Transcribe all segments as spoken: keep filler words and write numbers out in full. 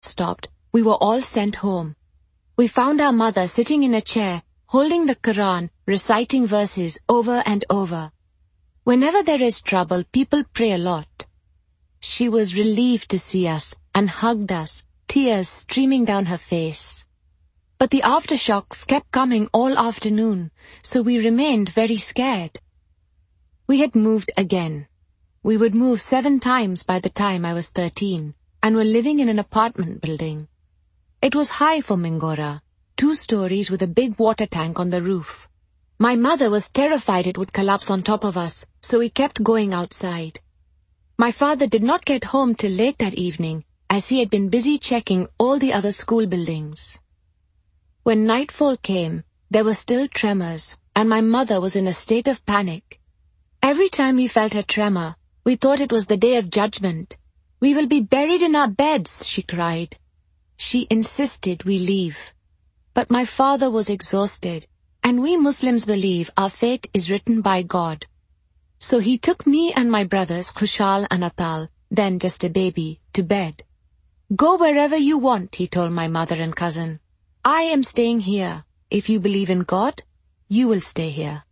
stopped, we were all sent home. We found our mother sitting in a chair, holding the Quran, reciting verses over and over. Whenever there is trouble, people pray a lot. She was relieved to see us and hugged us, tears streaming down her face. But the aftershocks kept coming all afternoon, so we remained very scared. We had moved again. We would move seven times by the time I was thirteen, and were living in an apartment building. It was high for Mingora, two stories with a big water tank on the roof. My mother was terrified it would collapse on top of us, so we kept going outside. My father did not get home till late that evening, as he had been busy checking all the other school buildings. When nightfall came, there were still tremors, and my mother was in a state of panic. Every time we felt a tremor, we thought it was the day of judgment. "We will be buried in our beds," she cried. She insisted we leave. But my father was exhausted, and we Muslims believe our fate is written by God. So he took me and my brothers, Khushal and Atal, then just a baby, to bed. "Go wherever you want," he told my mother and cousin. "I am staying here. If you believe in God, you will stay here."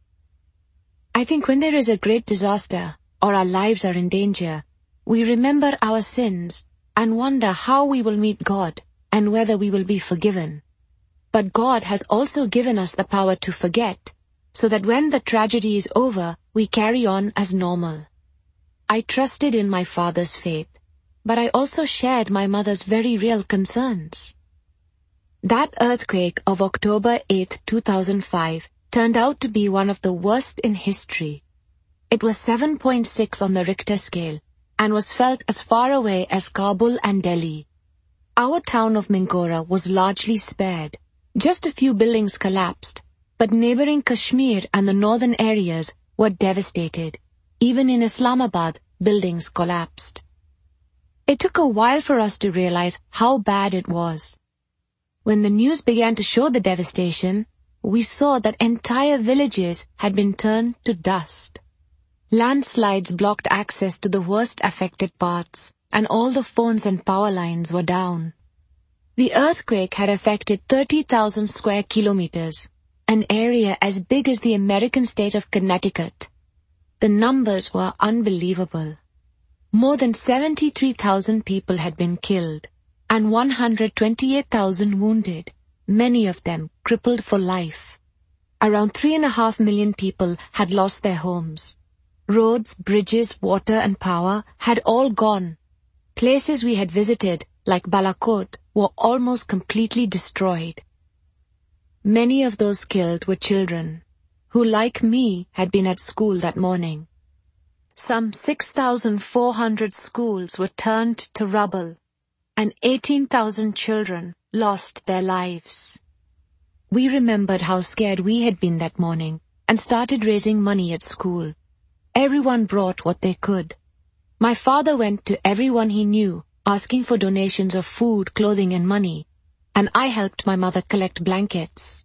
I think when there is a great disaster, or our lives are in danger, we remember our sins and wonder how we will meet God and whether we will be forgiven. But God has also given us the power to forget, so that when the tragedy is over, we carry on as normal. I trusted in my father's faith, but I also shared my mother's very real concerns. That earthquake of October eighth, two thousand five turned out to be one of the worst in history. It was seven point six on the Richter scale and was felt as far away as Kabul and Delhi. Our town of Mingora was largely spared. Just a few buildings collapsed, but neighboring Kashmir and the northern areas were devastated. Even in Islamabad, buildings collapsed. It took a while for us to realize how bad it was. When the news began to show the devastation, we saw that entire villages had been turned to dust. Landslides blocked access to the worst affected parts, and all the phones and power lines were down. The earthquake had affected thirty thousand square kilometers, an area as big as the American state of Connecticut. The numbers were unbelievable. More than seventy-three thousand people had been killed, and one hundred twenty-eight thousand wounded, many of them crippled for life. Around three and a half million people had lost their homes. Roads, bridges, water and power had all gone. Places we had visited, like Balakot, were almost completely destroyed. Many of those killed were children, who like me had been at school that morning. Some six thousand four hundred schools were turned to rubble, and eighteen thousand children lost their lives. We remembered how scared we had been that morning and started raising money at school. Everyone brought what they could. My father went to everyone he knew, asking for donations of food, clothing and money, and I helped my mother collect blankets.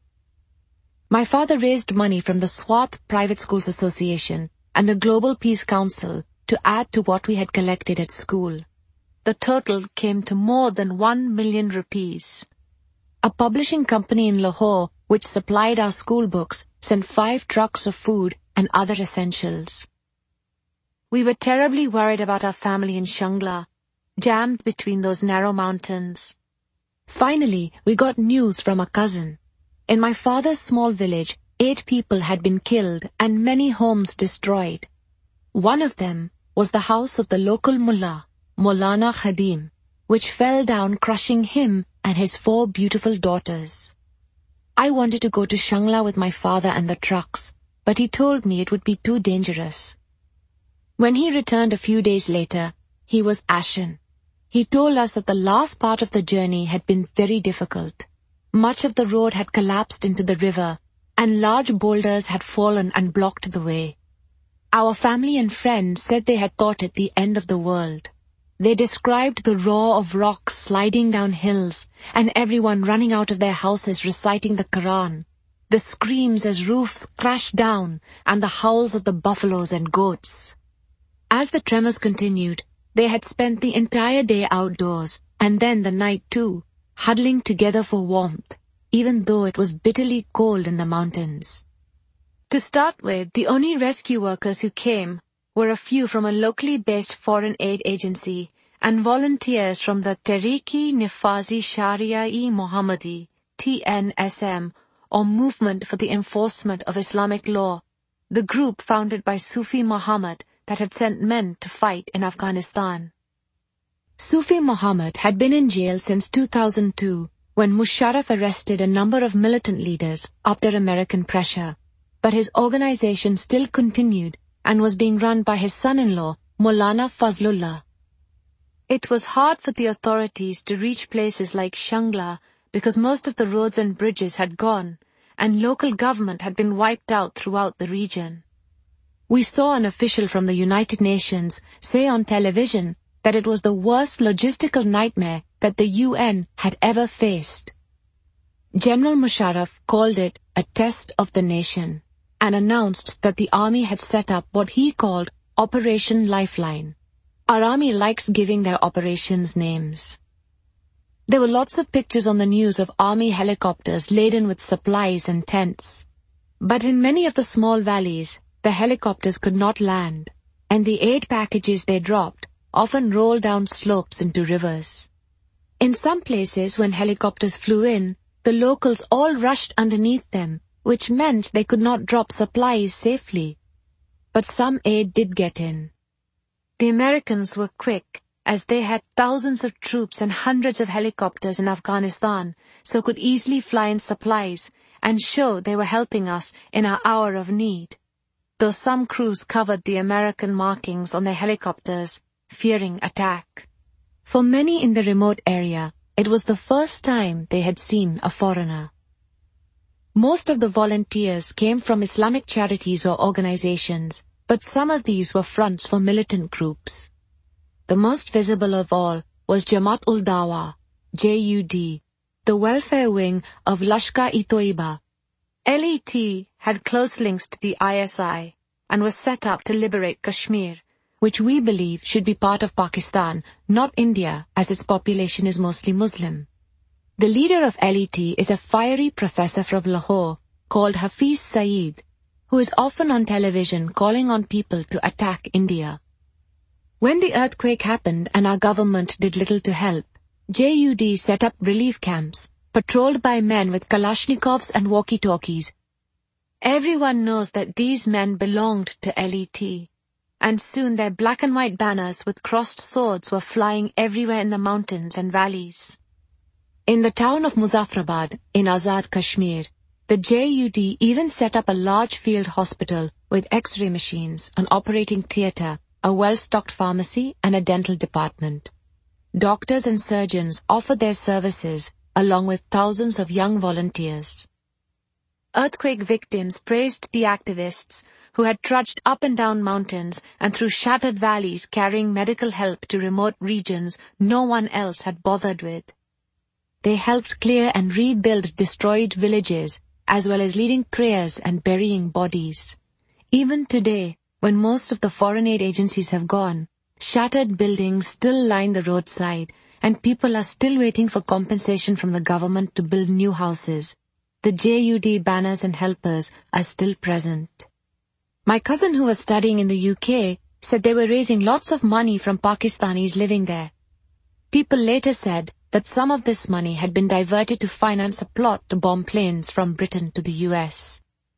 My father raised money from the Swat Private Schools Association and the Global Peace Council to add to what we had collected at school. The total came to more than one million rupees. A publishing company in Lahore, which supplied our school books, sent five trucks of food and other essentials. We were terribly worried about our family in Shangla, jammed between those narrow mountains. Finally, we got news from a cousin. In my father's small village, eight people had been killed and many homes destroyed. One of them was the house of the local mullah, Maulana Khadim, which fell down, crushing him and his four beautiful daughters. I wanted to go to Shangla with my father and the trucks, but he told me it would be too dangerous. When he returned a few days later, he was ashen. He told us that the last part of the journey had been very difficult. Much of the road had collapsed into the river, and large boulders had fallen and blocked the way. Our family and friends said they had thought it the end of the world. They described the roar of rocks sliding down hills, and everyone running out of their houses reciting the Quran, the screams as roofs crashed down, and the howls of the buffaloes and goats. As the tremors continued, they had spent the entire day outdoors and then the night too, huddling together for warmth, even though it was bitterly cold in the mountains. To start with, the only rescue workers who came were a few from a locally based foreign aid agency and volunteers from the Tehreek-e-Nifazi Sharia-e Mohammadi, T N S M, or Movement for the Enforcement of Islamic Law, the group founded by Sufi Muhammad that had sent men to fight in Afghanistan. Sufi Muhammad had been in jail since two thousand two, when Musharraf arrested a number of militant leaders after American pressure, but his organization still continued and was being run by his son-in-law, Maulana Fazlullah. It was hard for the authorities to reach places like Shangla because most of the roads and bridges had gone, and local government had been wiped out throughout the region. We saw an official from the United Nations say on television that it was the worst logistical nightmare that the U N had ever faced. General Musharraf called it a test of the nation and announced that the army had set up what he called Operation Lifeline. Our army likes giving their operations names. There were lots of pictures on the news of army helicopters laden with supplies and tents. But in many of the small valleys, the helicopters could not land, and the aid packages they dropped often rolled down slopes into rivers. In some places, when helicopters flew in, the locals all rushed underneath them, which meant they could not drop supplies safely. But some aid did get in. The Americans were quick, as they had thousands of troops and hundreds of helicopters in Afghanistan, so could easily fly in supplies and show they were helping us in our hour of need, though some crews covered the American markings on their helicopters, fearing attack. For many in the remote area, it was the first time they had seen a foreigner. Most of the volunteers came from Islamic charities or organizations, but some of these were fronts for militant groups. The most visible of all was Jamaat-ul-Dawa, J U D, the welfare wing of Lashkar-e-Toiba. L E T had close links to the I S I and was set up to liberate Kashmir, which we believe should be part of Pakistan, not India, as its population is mostly Muslim. The leader of L E T is a fiery professor from Lahore called Hafiz Saeed, who is often on television calling on people to attack India. When the earthquake happened and our government did little to help, J U D set up relief camps, patrolled by men with Kalashnikovs and walkie-talkies. Everyone knows that these men belonged to L E T, and soon their black and white banners with crossed swords were flying everywhere in the mountains and valleys. In the town of Muzaffarabad, in Azad Kashmir, the J U D even set up a large field hospital with X-ray machines, an operating theatre, a well-stocked pharmacy, and a dental department. Doctors and surgeons offered their services along with thousands of young volunteers. Earthquake victims praised the activists who had trudged up and down mountains and through shattered valleys carrying medical help to remote regions no one else had bothered with. They helped clear and rebuild destroyed villages, as well as leading prayers and burying bodies. Even today, when most of the foreign aid agencies have gone, shattered buildings still line the roadside, and people are still waiting for compensation from the government to build new houses. The J U D banners and helpers are still present. My cousin who was studying in the U K said they were raising lots of money from Pakistanis living there. People later said that some of this money had been diverted to finance a plot to bomb planes from Britain to the U S.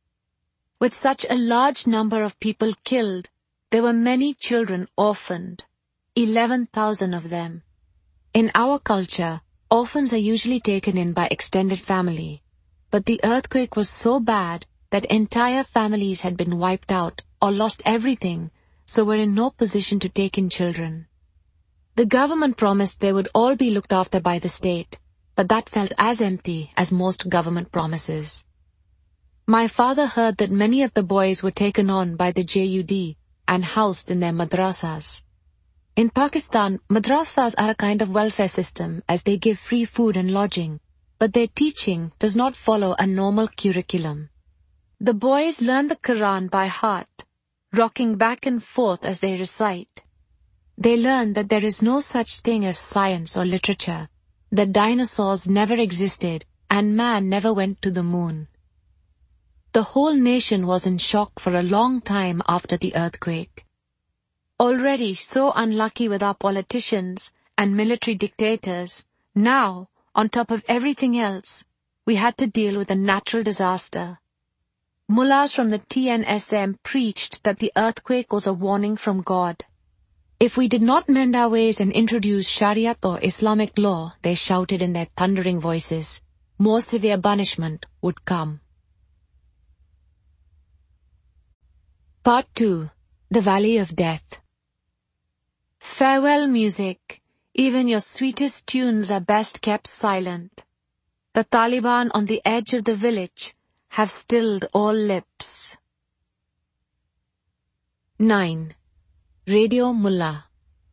With such a large number of people killed, there were many children orphaned, eleven thousand of them. In our culture, orphans are usually taken in by extended family, but the earthquake was so bad that entire families had been wiped out or lost everything, so were in no position to take in children. The government promised they would all be looked after by the state, but that felt as empty as most government promises. My father heard that many of the boys were taken on by the J U D and housed in their madrasas. In Pakistan, madrasas are a kind of welfare system as they give free food and lodging, but their teaching does not follow a normal curriculum. The boys learn the Quran by heart, rocking back and forth as they recite. they learned that there is no such thing as science or literature, that dinosaurs never existed and man never went to the moon. The whole nation was in shock for a long time after the earthquake. Already so unlucky with our politicians and military dictators, now, on top of everything else, we had to deal with a natural disaster. Mullahs from the T N S M preached that the earthquake was a warning from God. If we did not mend our ways and introduce Shariat or Islamic law, they shouted in their thundering voices, more severe punishment would come. Part two. The Valley of Death. Farewell, music. Even your sweetest tunes are best kept silent. The Taliban on the edge of the village have stilled all lips. nine. Radio Mullah.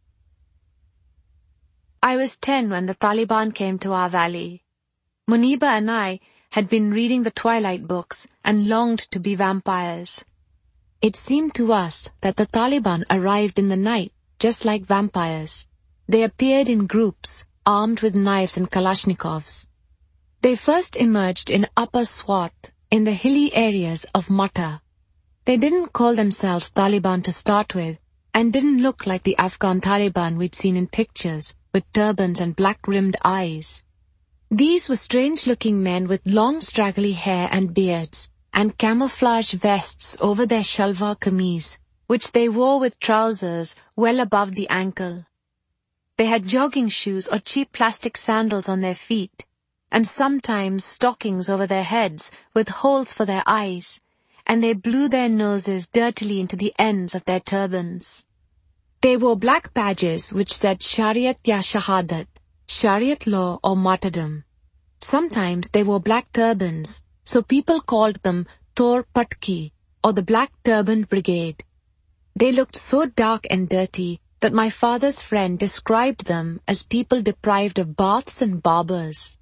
I was ten when the Taliban came to our valley. Muniba and I had been reading the Twilight books and longed to be vampires. It seemed to us that the Taliban arrived in the night, just like vampires. They appeared in groups, armed with knives and Kalashnikovs. They first emerged in Upper Swat, in the hilly areas of Mata. They didn't call themselves Taliban to start with, and didn't look like the Afghan Taliban we'd seen in pictures, with turbans and black-rimmed eyes. These were strange-looking men with long straggly hair and beards, and camouflage vests over their shalwar kameez, which they wore with trousers well above the ankle. They had jogging shoes or cheap plastic sandals on their feet, and sometimes stockings over their heads with holes for their eyes, and they blew their noses dirtily into the ends of their turbans. They wore black badges which said Shariat ya Shahadat, Shariat law or martyrdom. Sometimes they wore black turbans, so people called them Tor Patki, or the Black Turban Brigade. They looked so dark and dirty that my father's friend described them as people deprived of baths and barbers.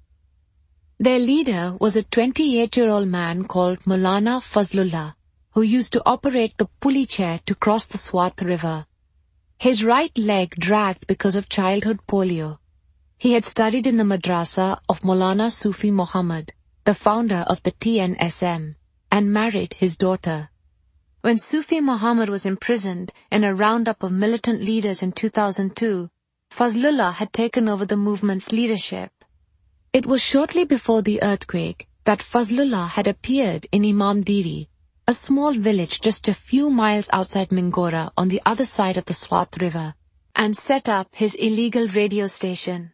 Their leader was a twenty-eight-year-old man called Maulana Fazlullah, who used to operate the pulley chair to cross the Swat River. His right leg dragged because of childhood polio. He had studied in the madrasa of Maulana Sufi Muhammad, the founder of the T N S M, and married his daughter. When Sufi Muhammad was imprisoned in a roundup of militant leaders in two thousand two, Fazlullah had taken over the movement's leadership. It was shortly before the earthquake that Fazlullah had appeared in Imam Diri, a small village just a few miles outside Mingora on the other side of the Swat River, and set up his illegal radio station.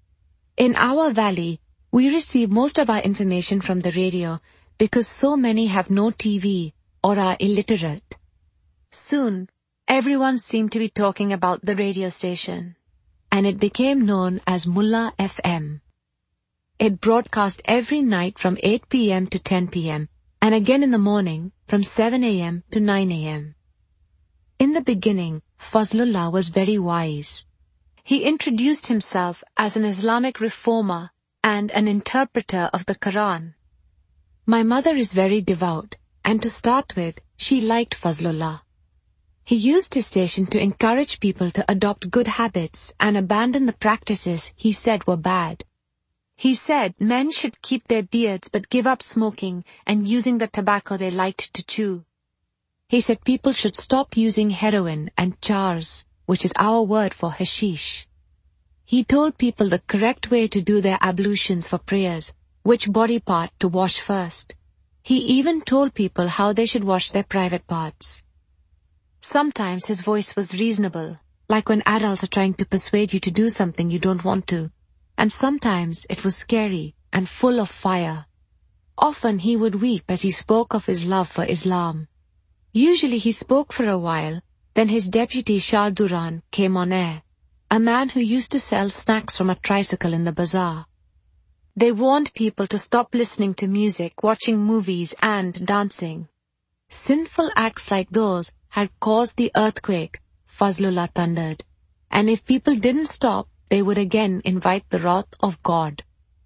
In our valley, we receive most of our information from the radio because so many have no T V or are illiterate. Soon, everyone seemed to be talking about the radio station, and it became known as Mullah F M. It broadcast every night from eight p.m. to ten p.m. and again in the morning from seven a.m. to nine a.m. In the beginning, Fazlullah was very wise. He introduced himself as an Islamic reformer and an interpreter of the Quran. My mother is very devout, and to start with, she liked Fazlullah. He used his station to encourage people to adopt good habits and abandon the practices he said were bad. He said men should keep their beards but give up smoking and using the tobacco they liked to chew. He said people should stop using heroin and chars, which is our word for hashish. He told people the correct way to do their ablutions for prayers, which body part to wash first. He even told people how they should wash their private parts. Sometimes his voice was reasonable, like when adults are trying to persuade you to do something you don't want to, and sometimes it was scary and full of fire. Often he would weep as he spoke of his love for Islam. Usually he spoke for a while, then his deputy Shah Duran came on air, a man who used to sell snacks from a tricycle in the bazaar. They warned people to stop listening to music, watching movies, and dancing. Sinful acts like those had caused the earthquake, Fazlullah thundered, and if people didn't stop, they would again invite the wrath of God.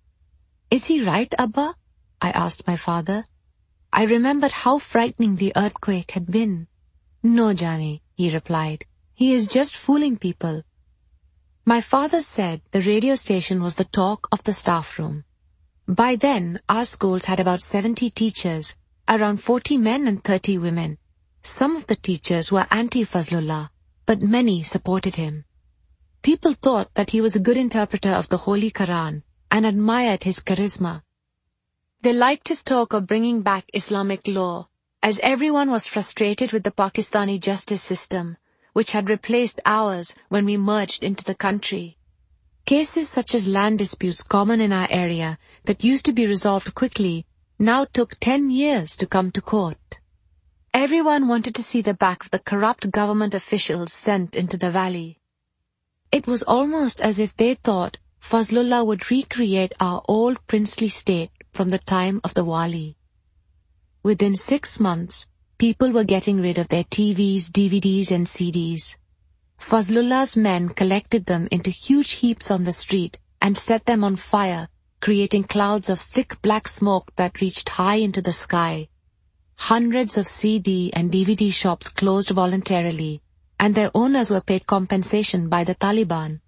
Is he right, Abba? I asked my father. I remembered how frightening the earthquake had been. No, Johnny, he replied. He is just fooling people. My father said the radio station was the talk of the staff room. By then, our schools had about seventy teachers, around forty men and thirty women. Some of the teachers were anti-Fazlullah, but many supported him. People thought that he was a good interpreter of the Holy Quran and admired his charisma. They liked his talk of bringing back Islamic law, as everyone was frustrated with the Pakistani justice system, which had replaced ours when we merged into the country. Cases such as land disputes common in our area that used to be resolved quickly now took ten years to come to court. Everyone wanted to see the back of the corrupt government officials sent into the valley. It was almost as if they thought Fazlullah would recreate our old princely state from the time of the Wali. Within six months, people were getting rid of their T Vs, D V Ds and C Ds. Fazlullah's men collected them into huge heaps on the street and set them on fire, creating clouds of thick black smoke that reached high into the sky. Hundreds of C D and D V D shops closed voluntarily, and their owners were paid compensation by the Taliban.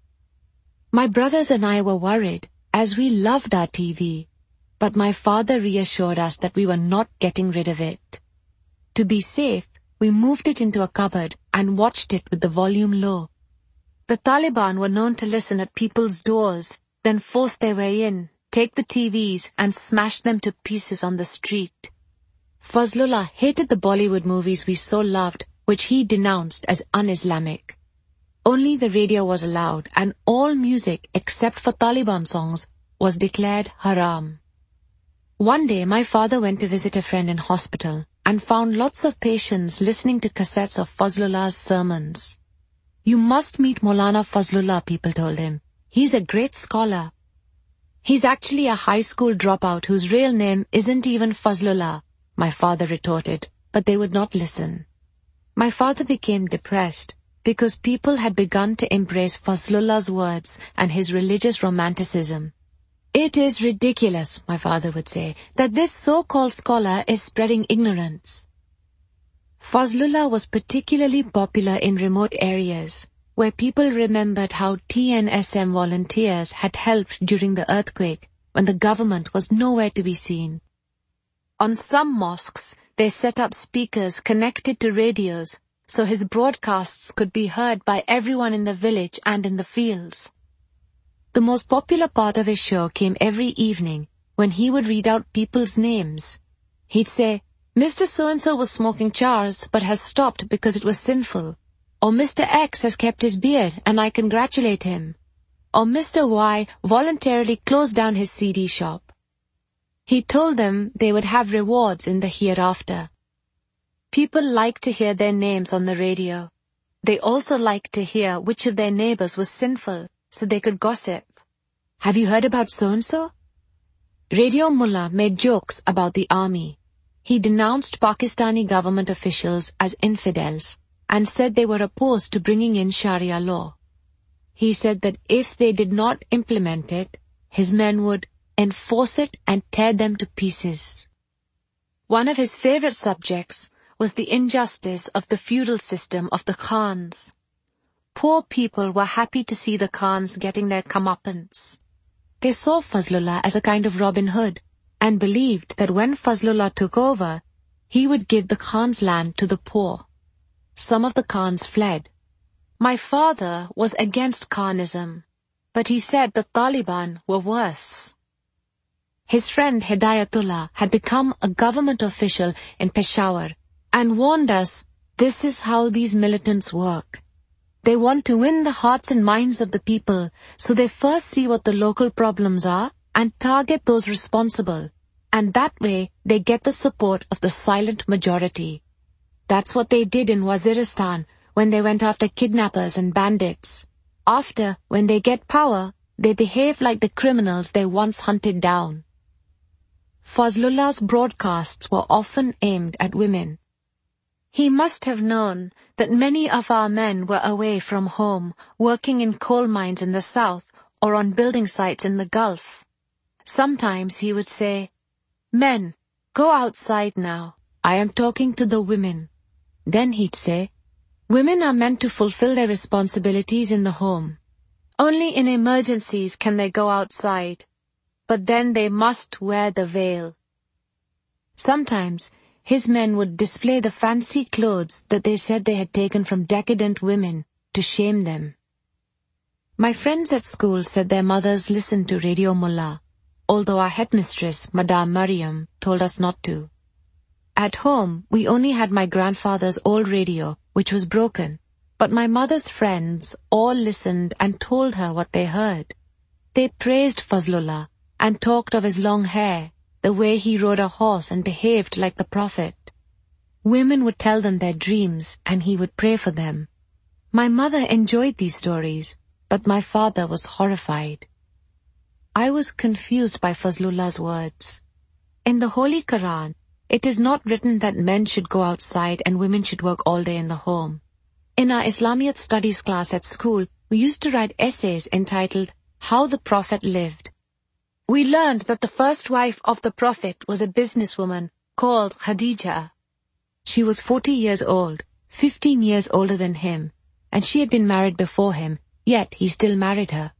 My brothers and I were worried, as we loved our T V, but my father reassured us that we were not getting rid of it. To be safe, we moved it into a cupboard and watched it with the volume low. The Taliban were known to listen at people's doors, then force their way in, take the T Vs and smash them to pieces on the street. Fazlullah hated the Bollywood movies we so loved, which he denounced as un-Islamic. Only the radio was allowed, and all music except for Taliban songs was declared haram. One day my father went to visit a friend in hospital and found lots of patients listening to cassettes of Fazlullah's sermons. You must meet Maulana Fazlullah, people told him. He's a great scholar. He's actually a high school dropout whose real name isn't even Fazlullah, my father retorted, but they would not listen. My father became depressed because people had begun to embrace Fazlullah's words and his religious romanticism. It is ridiculous, my father would say, that this so-called scholar is spreading ignorance. Fazlullah was particularly popular in remote areas, where people remembered how T N S M volunteers had helped during the earthquake when the government was nowhere to be seen. On some mosques, they set up speakers connected to radios so his broadcasts could be heard by everyone in the village and in the fields. The most popular part of his show came every evening when he would read out people's names. He'd say, Mister So-and-so was smoking chars but has stopped because it was sinful. Or Mister X has kept his beard and I congratulate him. Or Mister Y voluntarily closed down his C D shop. He told them they would have rewards in the hereafter. People liked to hear their names on the radio. They also liked to hear which of their neighbors was sinful, so they could gossip. Have you heard about so-and-so? Radio Mullah made jokes about the army. He denounced Pakistani government officials as infidels and said they were opposed to bringing in Sharia law. He said that if they did not implement it, his men would enforce it and tear them to pieces. One of his favorite subjects was the injustice of the feudal system of the Khans. Poor people were happy to see the Khans getting their comeuppance. They saw Fazlullah as a kind of Robin Hood and believed that when Fazlullah took over, he would give the Khan's land to the poor. Some of the Khans fled. My father was against Khanism, but he said the Taliban were worse. His friend Hidayatullah had become a government official in Peshawar and warned us, this is how these militants work. They want to win the hearts and minds of the people, so they first see what the local problems are and target those responsible, and that way they get the support of the silent majority. That's what they did in Waziristan when they went after kidnappers and bandits. After, when they get power, they behave like the criminals they once hunted down. Fazlullah's broadcasts were often aimed at women. He must have known that many of our men were away from home, working in coal mines in the south or on building sites in the Gulf. Sometimes he would say, Men, go outside now. I am talking to the women. Then he'd say, Women are meant to fulfill their responsibilities in the home. Only in emergencies can they go outside, but then they must wear the veil. Sometimes, his men would display the fancy clothes that they said they had taken from decadent women to shame them. My friends at school said their mothers listened to Radio Mullah, although our headmistress, Madame Mariam, told us not to. At home, we only had my grandfather's old radio, which was broken, but my mother's friends all listened and told her what they heard. They praised Fazlullah and talked of his long hair, the way he rode a horse and behaved like the Prophet. Women would tell them their dreams and he would pray for them. My mother enjoyed these stories, but my father was horrified. I was confused by Fazlullah's words. In the Holy Quran, it is not written that men should go outside and women should work all day in the home. In our Islamiyat studies class at school, we used to write essays entitled, How the Prophet Lived. We learned that the first wife of the Prophet was a businesswoman called Khadija. She was forty years old, fifteen years older than him, and she had been married before him, yet he still married her.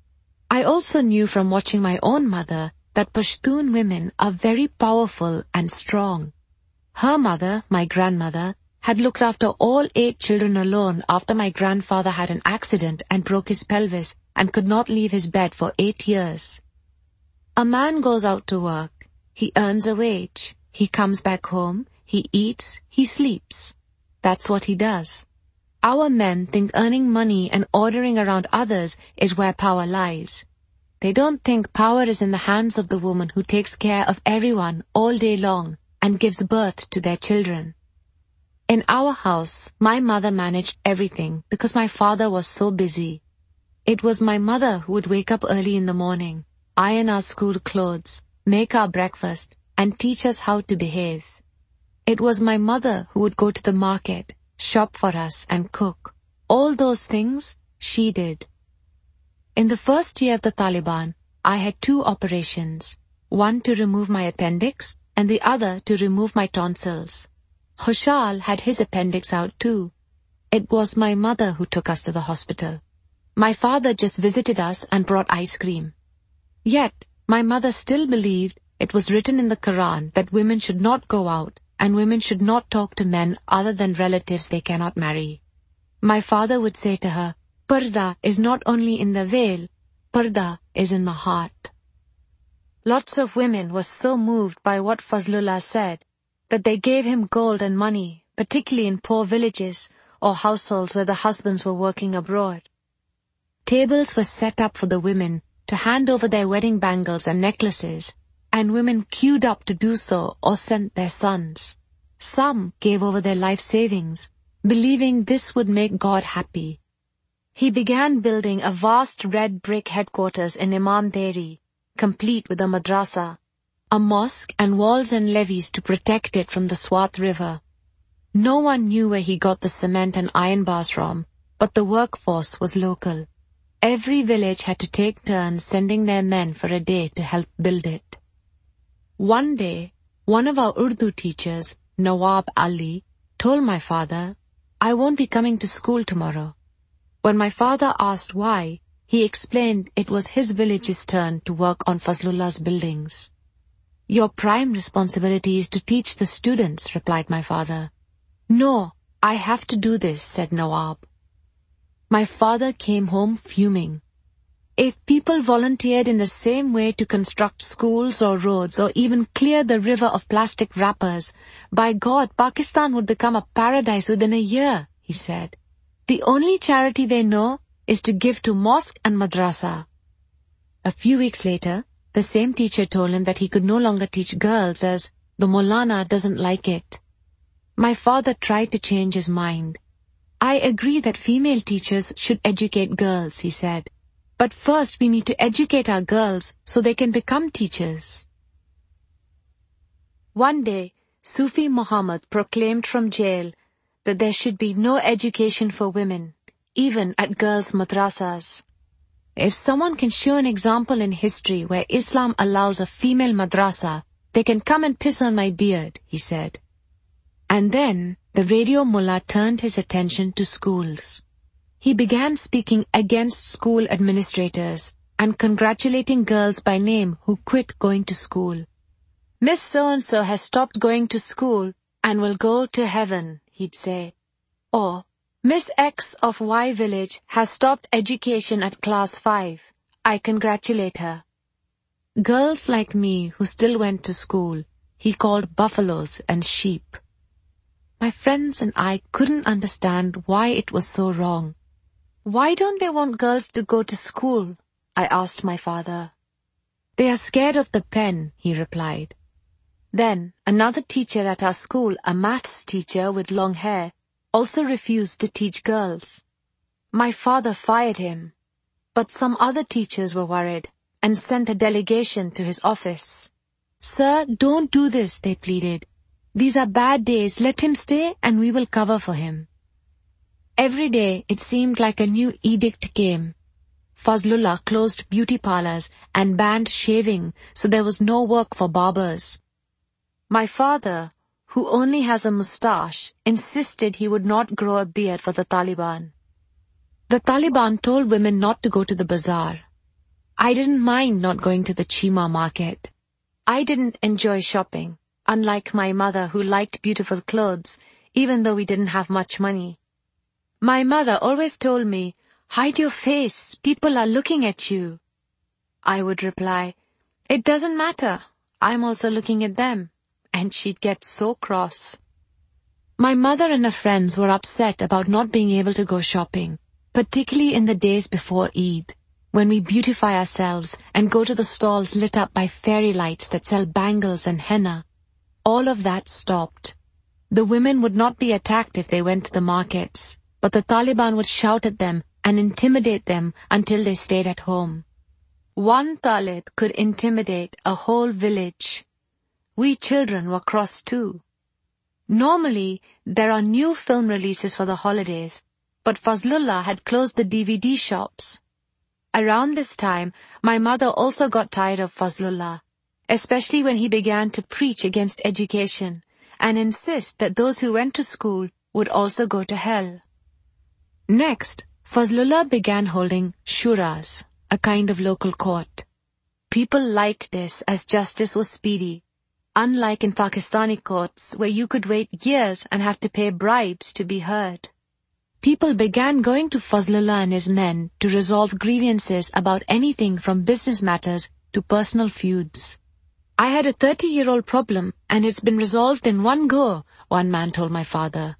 I also knew from watching my own mother that Pashtun women are very powerful and strong. Her mother, my grandmother, had looked after all eight children alone after my grandfather had an accident and broke his pelvis and could not leave his bed for eight years. A man goes out to work, he earns a wage, he comes back home, he eats, he sleeps. That's what he does. Our men think earning money and ordering around others is where power lies. They don't think power is in the hands of the woman who takes care of everyone all day long and gives birth to their children. In our house, my mother managed everything because my father was so busy. It was my mother who would wake up early in the morning, iron our school clothes, make our breakfast, and teach us how to behave. It was my mother who would go to the market, shop for us, and cook. All those things she did. In the first year of the Taliban, I had two operations, one to remove my appendix and the other to remove my tonsils. Khushal had his appendix out too. It was my mother who took us to the hospital. My father just visited us and brought ice cream. Yet, my mother still believed it was written in the Quran that women should not go out and women should not talk to men other than relatives they cannot marry. My father would say to her, Parda is not only in the veil, Parda is in the heart. Lots of women were so moved by what Fazlullah said that they gave him gold and money, particularly in poor villages or households where the husbands were working abroad. Tables were set up for the women to hand over their wedding bangles and necklaces, and women queued up to do so or sent their sons. Some gave over their life savings, believing this would make God happy. He began building a vast red brick headquarters in Imam Deri, complete with a madrasa, a mosque and walls and levees to protect it from the Swat River. No one knew where he got the cement and iron bars from, but the workforce was local. Every village had to take turns sending their men for a day to help build it. One day, one of our Urdu teachers, Nawab Ali, told my father, I won't be coming to school tomorrow. When my father asked why, he explained it was his village's turn to work on Fazlullah's buildings. Your prime responsibility is to teach the students, replied my father. No, I have to do this, said Nawab. My father came home fuming. If people volunteered in the same way to construct schools or roads or even clear the river of plastic wrappers, by God, Pakistan would become a paradise within a year, he said. The only charity they know is to give to mosque and madrasa. A few weeks later, the same teacher told him that he could no longer teach girls as the Maulana doesn't like it. My father tried to change his mind. I agree that female teachers should educate girls, he said. But first we need to educate our girls so they can become teachers. One day, Sufi Muhammad proclaimed from jail that there should be no education for women, even at girls' madrasas. If someone can show an example in history where Islam allows a female madrasa, they can come and piss on my beard, he said. And then the radio mullah turned his attention to schools. He began speaking against school administrators and congratulating girls by name who quit going to school. Miss So-and-so has stopped going to school and will go to heaven, he'd say. Or, Miss X of Y village has stopped education at class five. I congratulate her. Girls like me who still went to school, he called buffaloes and sheep. My friends and I couldn't understand why it was so wrong. Why don't they want girls to go to school? I asked my father. They are scared of the pen, he replied. Then another teacher at our school, a maths teacher with long hair, also refused to teach girls. My father fired him, but some other teachers were worried and sent a delegation to his office. Sir, don't do this, they pleaded. These are bad days, let him stay and we will cover for him. Every day it seemed like a new edict came. Fazlullah closed beauty parlors and banned shaving, so there was no work for barbers. My father, who only has a moustache, insisted he would not grow a beard for the Taliban. The Taliban told women not to go to the bazaar. I didn't mind not going to the Chima market. I didn't enjoy shopping, unlike my mother who liked beautiful clothes, even though we didn't have much money. My mother always told me, hide your face, people are looking at you. I would reply, it doesn't matter, I'm also looking at them. And she'd get so cross. My mother and her friends were upset about not being able to go shopping, particularly in the days before Eid, when we beautify ourselves and go to the stalls lit up by fairy lights that sell bangles and henna. All of that stopped. The women would not be attacked if they went to the markets, but the Taliban would shout at them and intimidate them until they stayed at home. One Talib could intimidate a whole village. We children were cross too. Normally, there are new film releases for the holidays, but Fazlullah had closed the D V D shops. Around this time, my mother also got tired of Fazlullah, especially when he began to preach against education and insist that those who went to school would also go to hell. Next, Fazlullah began holding shuras, a kind of local court. People liked this as justice was speedy. Unlike in Pakistani courts, where you could wait years and have to pay bribes to be heard. People began going to Fazlullah and his men to resolve grievances about anything from business matters to personal feuds. I had a thirty-year-old problem and it's been resolved in one go, one man told my father.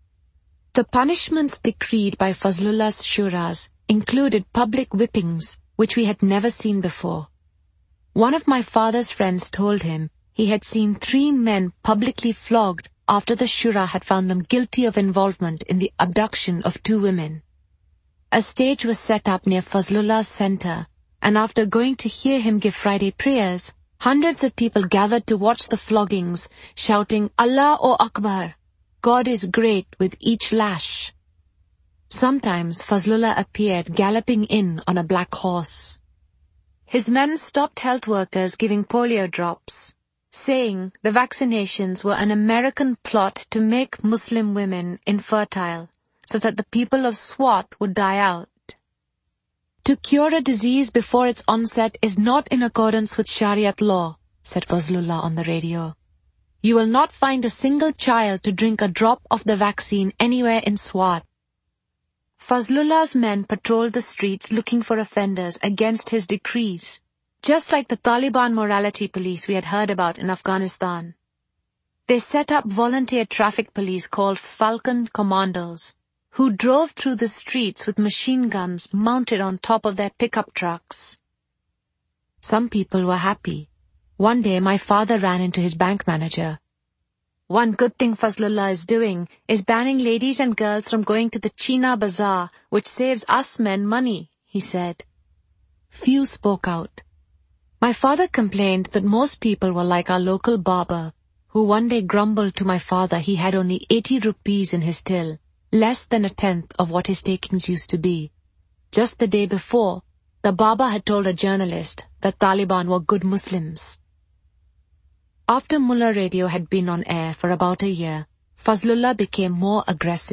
The punishments decreed by Fazlullah's shuras included public whippings, which we had never seen before. One of my father's friends told him he had seen three men publicly flogged after the shura had found them guilty of involvement in the abduction of two women. A stage was set up near Fazlullah's center, and after going to hear him give Friday prayers, hundreds of people gathered to watch the floggings, shouting, Allahu Akbar, God is great with each lash. Sometimes Fazlullah appeared galloping in on a black horse. His men stopped health workers giving polio drops, saying the vaccinations were an American plot to make Muslim women infertile, so that the people of Swat would die out. To cure a disease before its onset is not in accordance with Shariat law, said Fazlullah on the radio. You will not find a single child to drink a drop of the vaccine anywhere in Swat. Fazlullah's men patrolled the streets looking for offenders against his decrees, just like the Taliban morality police we had heard about in Afghanistan. They set up volunteer traffic police called Falcon Commandos, who drove through the streets with machine guns mounted on top of their pickup trucks. Some people were happy. One day my father ran into his bank manager. One good thing Fazlullah is doing is banning ladies and girls from going to the China Bazaar, which saves us men money, he said. Few spoke out. My father complained that most people were like our local barber, who one day grumbled to my father he had only eighty rupees in his till, less than a tenth of what his takings used to be. Just the day before, the barber had told a journalist that Taliban were good Muslims. After Mullah Radio had been on air for about a year, Fazlullah became more aggressive.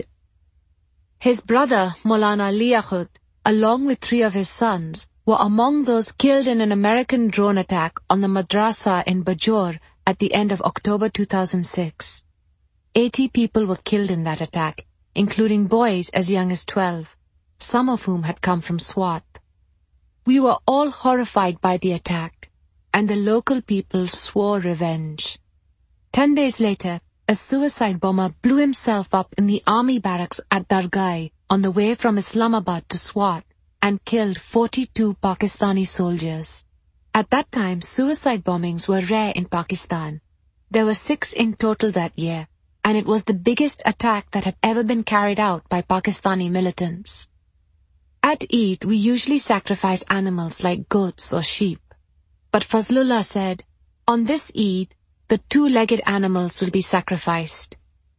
His brother, Maulana Liaquat, along with three of his sons, were among those killed in an American drone attack on the madrasa in Bajour at the end of October two thousand six. Eighty people were killed in that attack, including boys as young as twelve, some of whom had come from Swat. We were all horrified by the attack, and the local people swore revenge. Ten days later, a suicide bomber blew himself up in the army barracks at Dargai on the way from Islamabad to Swat and killed forty-two Pakistani soldiers. At that time, suicide bombings were rare in Pakistan. There were six in total that year, and it was the biggest attack that had ever been carried out by Pakistani militants. At Eid, we usually sacrifice animals like goats or sheep. But Fazlullah said, on this Eid, the two-legged animals will be sacrificed.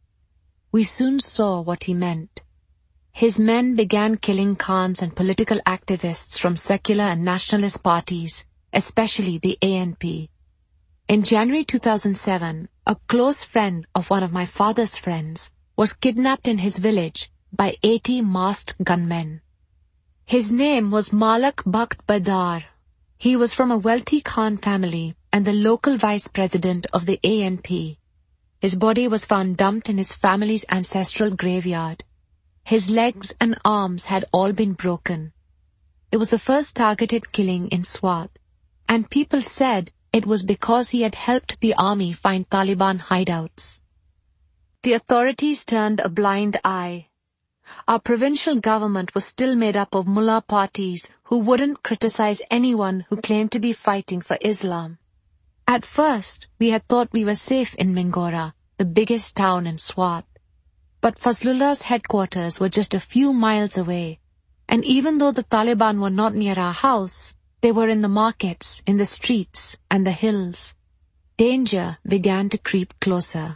We soon saw what he meant. His men began killing Khans and political activists from secular and nationalist parties, especially the A N P. In January two thousand seven, a close friend of one of my father's friends was kidnapped in his village by eighty masked gunmen. His name was Malak Bakht Badar. He was from a wealthy Khan family and the local vice president of the A N P. His body was found dumped in his family's ancestral graveyard. His legs and arms had all been broken. It was the first targeted killing in Swat, and people said it was because he had helped the army find Taliban hideouts. The authorities turned a blind eye. Our provincial government was still made up of mullah parties who wouldn't criticize anyone who claimed to be fighting for Islam. At first, we had thought we were safe in Mingora, the biggest town in Swat. But Fazlullah's headquarters were just a few miles away, and even though the Taliban were not near our house, they were in the markets, in the streets, and the hills. Danger began to creep closer.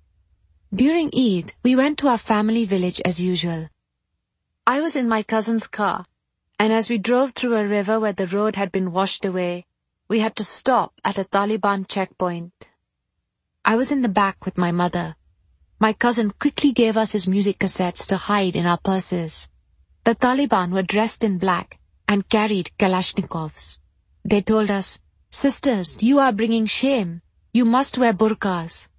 During Eid, we went to our family village as usual. I was in my cousin's car, and as we drove through a river where the road had been washed away, we had to stop at a Taliban checkpoint. I was in the back with my mother. My cousin quickly gave us his music cassettes to hide in our purses. The Taliban were dressed in black and carried Kalashnikovs. They told us, "Sisters, you are bringing shame. You must wear burqas."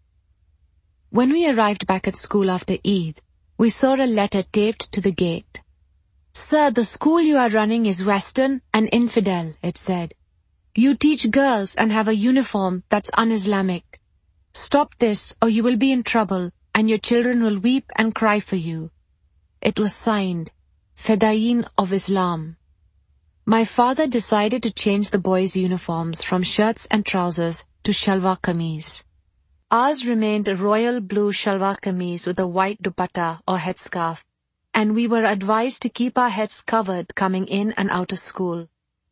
When we arrived back at school after Eid, we saw a letter taped to the gate. "Sir, the school you are running is Western and infidel," it said. "You teach girls and have a uniform that's un-Islamic. Stop this or you will be in trouble and your children will weep and cry for you." It was signed, Fedayeen of Islam. My father decided to change the boys' uniforms from shirts and trousers to shalwar kameez. Ours remained a royal blue shalwar kameez with a white dupatta or headscarf, and we were advised to keep our heads covered coming in and out of school.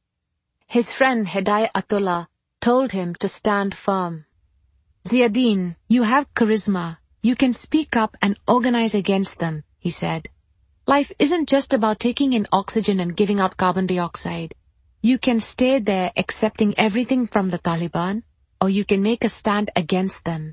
His friend Hidayatullah told him to stand firm. "Ziadin, you have charisma. You can speak up and organize against them," he said. "Life isn't just about taking in oxygen and giving out carbon dioxide. You can stay there accepting everything from the Taliban, or you can make a stand against them."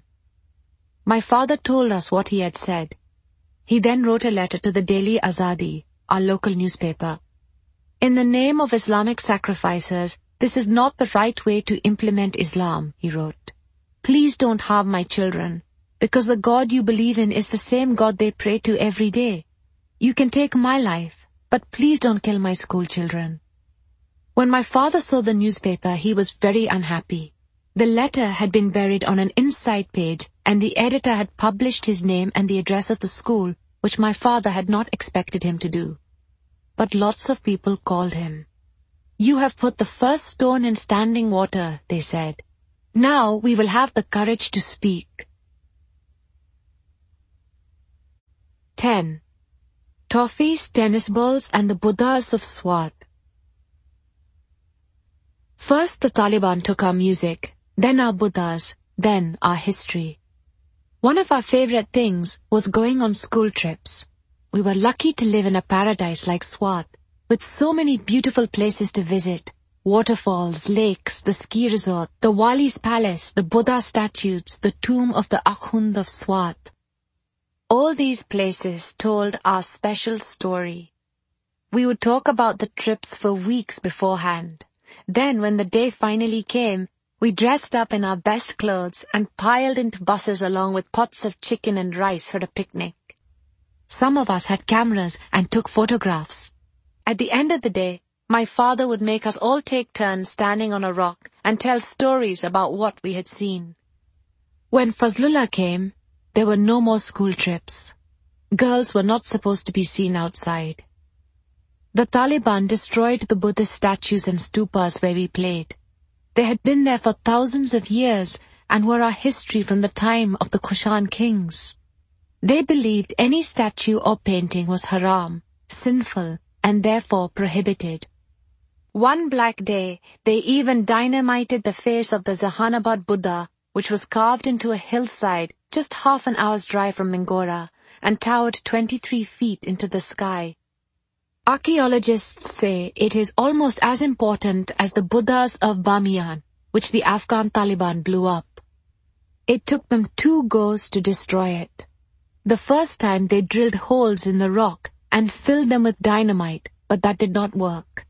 My father told us what he had said. He then wrote a letter to the Daily Azadi, our local newspaper. "In the name of Islamic sacrificers, this is not the right way to implement Islam," he wrote. "Please don't harm my children, because the God you believe in is the same God they pray to every day. You can take my life, but please don't kill my school children." When my father saw the newspaper, he was very unhappy. The letter had been buried on an inside page, and the editor had published his name and the address of the school, which my father had not expected him to do. But lots of people called him. "You have put the first stone in standing water," they said. "Now we will have the courage to speak." ten. Toffees, tennis balls, and the Buddhas of Swat. First the Taliban took our music, then our Buddhas, then our history. One of our favorite things was going on school trips. We were lucky to live in a paradise like Swat, with so many beautiful places to visit. Waterfalls, lakes, the ski resort, the Wali's palace, the Buddha statues, the tomb of the Akhund of Swat. All these places told our special story. We would talk about the trips for weeks beforehand. Then, when the day finally came, we dressed up in our best clothes and piled into buses along with pots of chicken and rice for the picnic. Some of us had cameras and took photographs. At the end of the day, my father would make us all take turns standing on a rock and tell stories about what we had seen. When Fazlullah came, there were no more school trips. Girls were not supposed to be seen outside. The Taliban destroyed the Buddhist statues and stupas where we played. They had been there for thousands of years and were our history from the time of the Kushan kings. They believed any statue or painting was haram, sinful, and therefore prohibited. One black day, they even dynamited the face of the Zahanabad Buddha, which was carved into a hillside just half an hour's drive from Mingora and towered twenty-three feet into the sky. Archaeologists say it is almost as important as the Buddhas of Bamiyan, which the Afghan Taliban blew up. It took them two goes to destroy it. The first time they drilled holes in the rock and filled them with dynamite, but that did not work.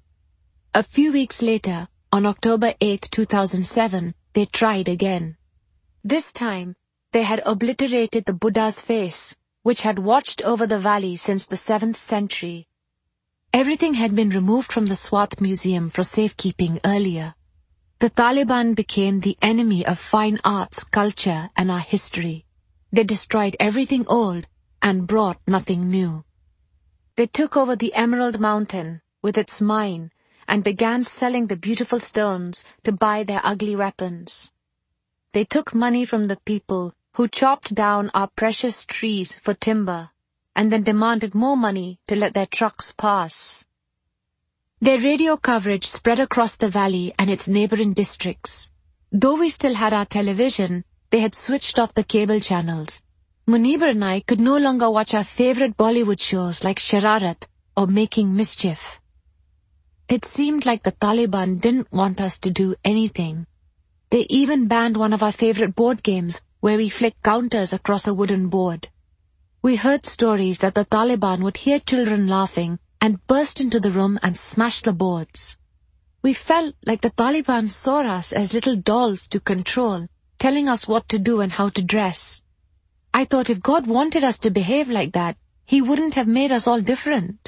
A few weeks later, on October eighth, two thousand seven, they tried again. This time, they had obliterated the Buddha's face, which had watched over the valley since the seventh century. Everything had been removed from the Swat Museum for safekeeping earlier. The Taliban became the enemy of fine arts, culture, and our history. They destroyed everything old and brought nothing new. They took over the Emerald Mountain with its mine and began selling the beautiful stones to buy their ugly weapons. They took money from the people who chopped down our precious trees for timber and then demanded more money to let their trucks pass. Their radio coverage spread across the valley and its neighboring districts. Though we still had our television, they had switched off the cable channels. Munibur and I could no longer watch our favorite Bollywood shows like Shararat or Making Mischief. It seemed like the Taliban didn't want us to do anything. They even banned one of our favorite board games where we flicked counters across a wooden board. We heard stories that the Taliban would hear children laughing and burst into the room and smash the boards. We felt like the Taliban saw us as little dolls to control, telling us what to do and how to dress. I thought if God wanted us to behave like that, He wouldn't have made us all different.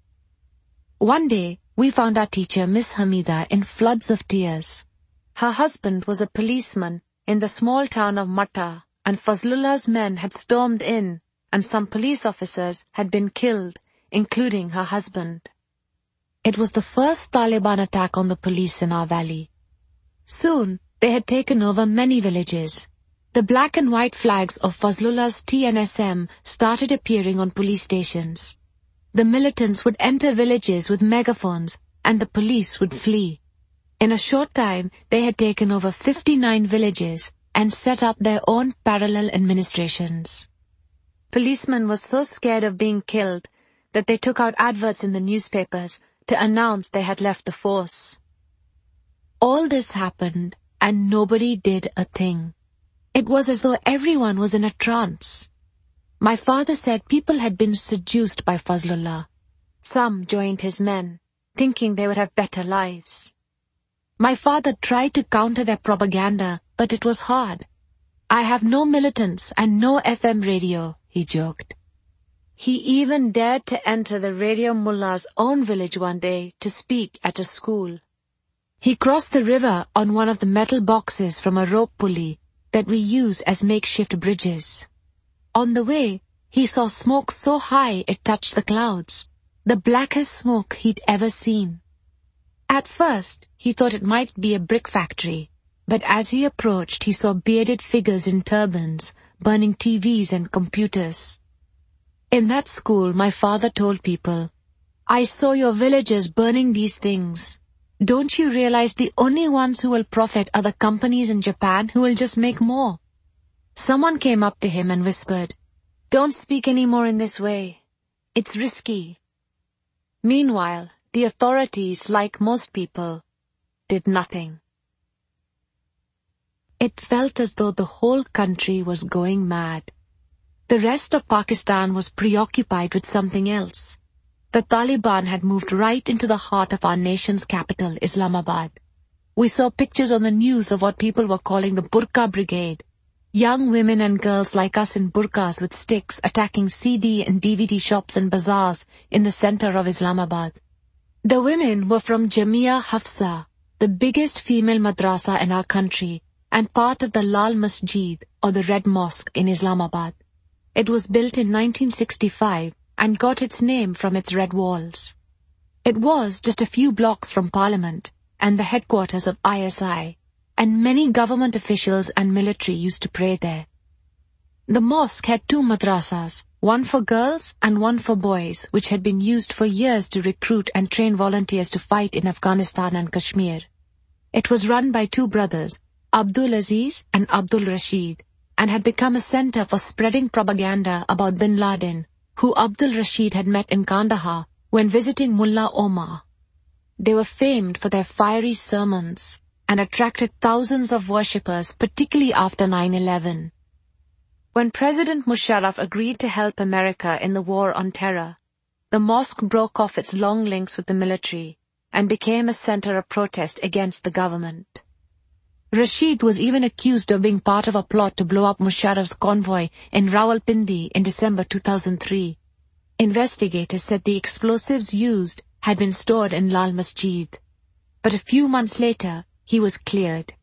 One day, we found our teacher, Miss Hamida, in floods of tears. Her husband was a policeman in the small town of Matta, and Fazlullah's men had stormed in, and some police officers had been killed, including her husband. It was the first Taliban attack on the police in our valley. Soon, they had taken over many villages. The black and white flags of Fazlullah's T N S M started appearing on police stations. The militants would enter villages with megaphones, and the police would flee. In a short time, they had taken over fifty-nine villages and set up their own parallel administrations. Policemen were so scared of being killed that they took out adverts in the newspapers to announce they had left the force. All this happened, and nobody did a thing. It was as though everyone was in a trance. My father said people had been seduced by Fazlullah. Some joined his men, thinking they would have better lives. My father tried to counter their propaganda, but it was hard. I have no militants and no F M radio, he joked. He even dared to enter the radio mullah's own village one day to speak at a school. He crossed the river on one of the metal boxes from a rope pulley that we use as makeshift bridges. On the way, he saw smoke so high it touched the clouds, the blackest smoke he'd ever seen. At first, he thought it might be a brick factory, but as he approached, he saw bearded figures in turbans, burning T Vs and computers. In that school, my father told people, "I saw your villagers burning these things. Don't you realize the only ones who will profit are the companies in Japan who will just make more?" Someone came up to him and whispered, "Don't speak any more in this way. It's risky." Meanwhile, the authorities, like most people, did nothing. It felt as though the whole country was going mad. The rest of Pakistan was preoccupied with something else. The Taliban had moved right into the heart of our nation's capital, Islamabad. We saw pictures on the news of what people were calling the Burqa Brigade. Young women and girls like us in burqas with sticks attacking C D and D V D shops and bazaars in the center of Islamabad. The women were from Jamia Hafsa, the biggest female madrasa in our country and part of the Lal Masjid or the Red Mosque in Islamabad. It was built in nineteen sixty-five and got its name from its red walls. It was just a few blocks from Parliament and the headquarters of I S I, and many government officials and military used to pray there. The mosque had two madrasas, one for girls and one for boys, which had been used for years to recruit and train volunteers to fight in Afghanistan and Kashmir. It was run by two brothers, Abdul Aziz and Abdul Rashid, and had become a center for spreading propaganda about Bin Laden, who Abdul Rashid had met in Kandahar when visiting Mullah Omar. They were famed for their fiery sermons and attracted thousands of worshippers, particularly after nine eleven. When President Musharraf agreed to help America in the war on terror, the mosque broke off its long links with the military and became a center of protest against the government. Rashid was even accused of being part of a plot to blow up Musharraf's convoy in Rawalpindi in December two thousand three. Investigators said the explosives used had been stored in Lal Masjid, but a few months later, he was cleared.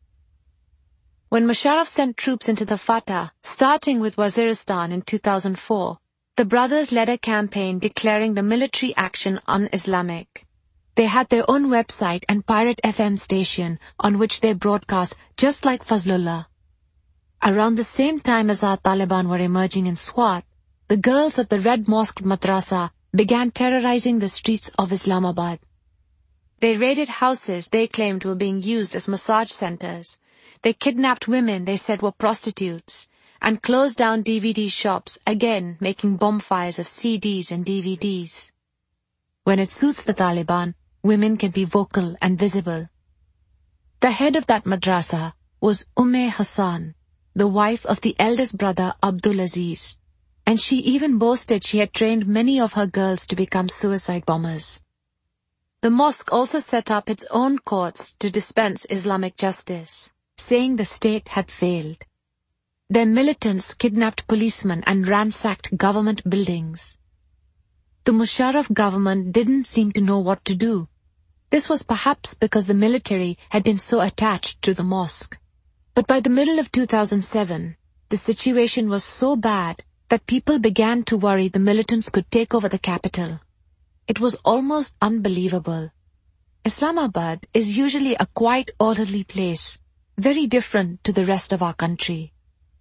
When Musharraf sent troops into the Fatah, starting with Waziristan in two thousand four, the brothers led a campaign declaring the military action un-Islamic. They had their own website and pirate F M station on which they broadcast just like Fazlullah. Around the same time as our Taliban were emerging in Swat, the girls of the Red Mosque Madrasa began terrorizing the streets of Islamabad. They raided houses they claimed were being used as massage centers. They kidnapped women they said were prostitutes and closed down D V D shops, again making bonfires of C Ds and D V Ds. When it suits the Taliban, women can be vocal and visible. The head of that madrasa was Umme Hassan, the wife of the eldest brother Abdul Aziz, and she even boasted she had trained many of her girls to become suicide bombers. The mosque also set up its own courts to dispense Islamic justice, saying the state had failed. Their militants kidnapped policemen and ransacked government buildings. The Musharraf government didn't seem to know what to do. This was perhaps because the military had been so attached to the mosque. But by the middle of two thousand seven, the situation was so bad that people began to worry the militants could take over the capital. It was almost unbelievable. Islamabad is usually a quite orderly place, very different to the rest of our country.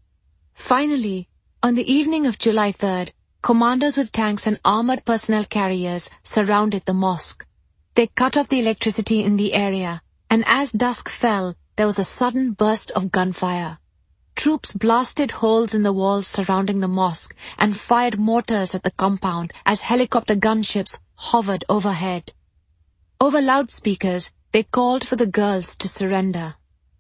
Finally, on the evening of July third, commanders with tanks and armored personnel carriers surrounded the mosque. They cut off the electricity in the area, and as dusk fell, there was a sudden burst of gunfire. Troops blasted holes in the walls surrounding the mosque and fired mortars at the compound as helicopter gunships hovered overhead. Over loudspeakers, they called for the girls to surrender.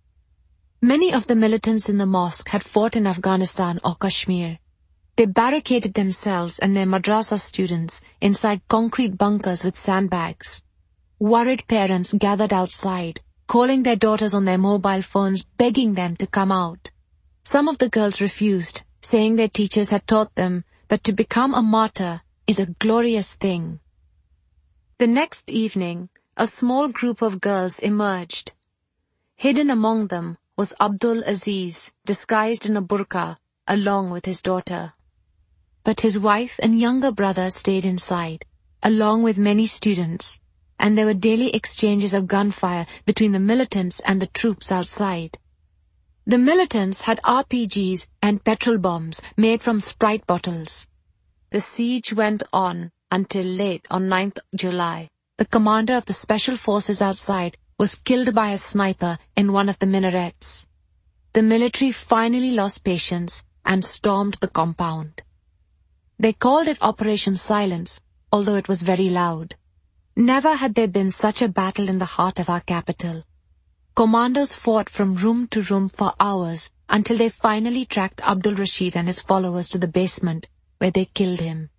Many of the militants in the mosque had fought in Afghanistan or Kashmir. They barricaded themselves and their madrasa students inside concrete bunkers with sandbags. Worried parents gathered outside, calling their daughters on their mobile phones, begging them to come out. Some of the girls refused, saying their teachers had taught them that to become a martyr is a glorious thing. The next evening, a small group of girls emerged. Hidden among them was Abdul Aziz, disguised in a burqa, along with his daughter. But his wife and younger brother stayed inside, along with many students, and there were daily exchanges of gunfire between the militants and the troops outside. The militants had R P Gs and petrol bombs made from Sprite bottles. The siege went on until late on ninth of July. The commander of the special forces outside was killed by a sniper in one of the minarets. The military finally lost patience and stormed the compound. They called it Operation Silence, although it was very loud. Never had there been such a battle in the heart of our capital. Commandos fought from room to room for hours until they finally tracked Abdul Rashid and his followers to the basement, where they killed him.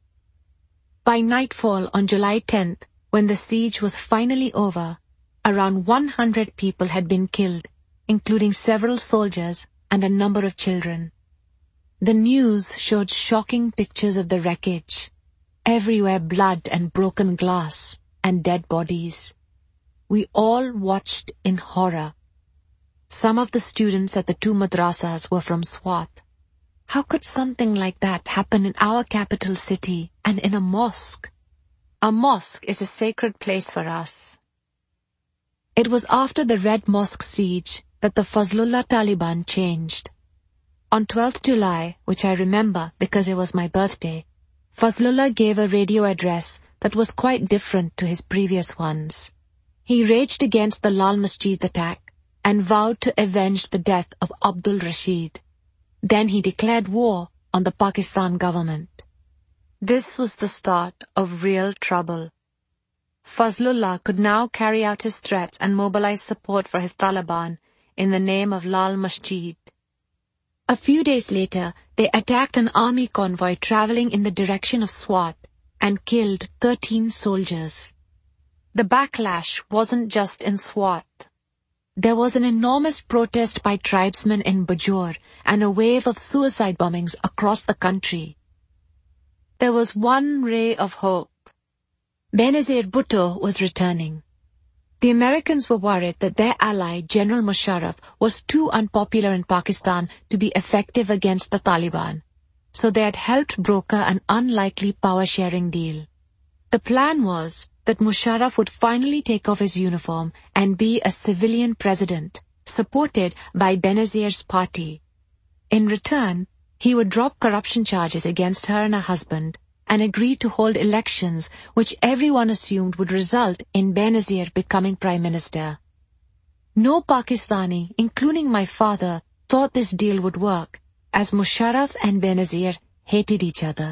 By nightfall on July tenth, when the siege was finally over, around one hundred people had been killed, including several soldiers and a number of children. The news showed shocking pictures of the wreckage. Everywhere blood and broken glass and dead bodies. We all watched in horror. Some of the students at the two madrasas were from Swat. How could something like that happen in our capital city and in a mosque? A mosque is a sacred place for us. It was after the Red Mosque siege that the Fazlullah Taliban changed. On twelfth July, which I remember because it was my birthday, Fazlullah gave a radio address that was quite different to his previous ones. He raged against the Lal Masjid attack and vowed to avenge the death of Abdul Rashid. Then he declared war on the Pakistan government. This was the start of real trouble. Fazlullah could now carry out his threats and mobilize support for his Taliban in the name of Lal Masjid. A few days later, they attacked an army convoy traveling in the direction of Swat and killed thirteen soldiers. The backlash wasn't just in Swat. There was an enormous protest by tribesmen in Bajour and a wave of suicide bombings across the country. There was one ray of hope. Benazir Bhutto was returning. The Americans were worried that their ally, General Musharraf, was too unpopular in Pakistan to be effective against the Taliban, so they had helped broker an unlikely power-sharing deal. The plan was that Musharraf would finally take off his uniform and be a civilian president, supported by Benazir's party. In return, he would drop corruption charges against her and her husband and agree to hold elections which everyone assumed would result in Benazir becoming Prime Minister. No Pakistani, including my father, thought this deal would work, as Musharraf and Benazir hated each other.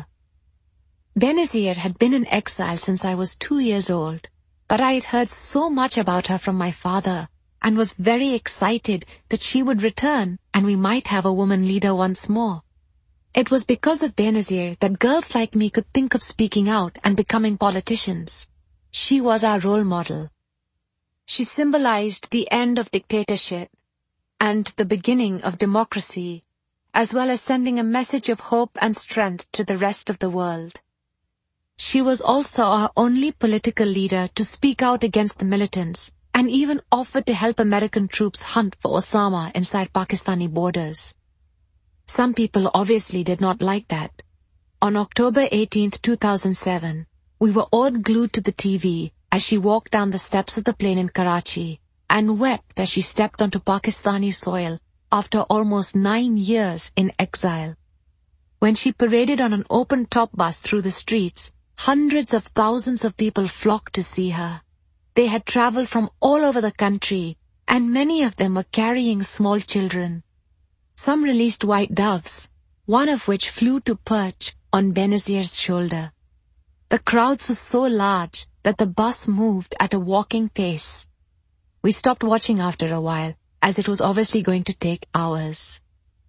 Benazir had been in exile since I was two years old, but I had heard so much about her from my father and was very excited that she would return and we might have a woman leader once more. It was because of Benazir that girls like me could think of speaking out and becoming politicians. She was our role model. She symbolized the end of dictatorship and the beginning of democracy, as well as sending a message of hope and strength to the rest of the world. She was also our only political leader to speak out against the militants and even offered to help American troops hunt for Osama inside Pakistani borders. Some people obviously did not like that. On October eighteenth, two thousand seven, we were all glued to the T V as she walked down the steps of the plane in Karachi and wept as she stepped onto Pakistani soil after almost nine years in exile. When she paraded on an open-top bus through the streets, hundreds of thousands of people flocked to see her. They had traveled from all over the country, and many of them were carrying small children. Some released white doves, one of which flew to perch on Benazir's shoulder. The crowds were so large that the bus moved at a walking pace. We stopped watching after a while, as it was obviously going to take hours.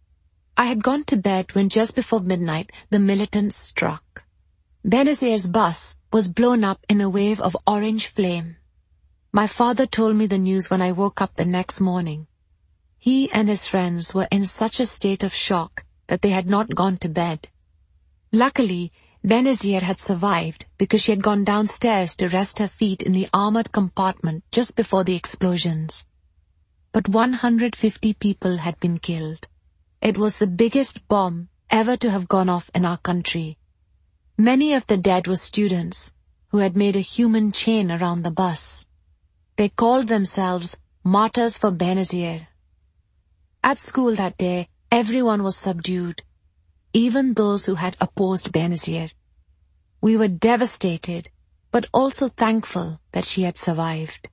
I had gone to bed when just before midnight the militants struck. Benazir's bus was blown up in a wave of orange flame. My father told me the news when I woke up the next morning. He and his friends were in such a state of shock that they had not gone to bed. Luckily, Benazir had survived because she had gone downstairs to rest her feet in the armored compartment just before the explosions. But one hundred fifty people had been killed. It was the biggest bomb ever to have gone off in our country. Many of the dead were students who had made a human chain around the bus. They called themselves Martyrs for Benazir. At school that day, everyone was subdued, even those who had opposed Benazir. We were devastated, but also thankful that she had survived.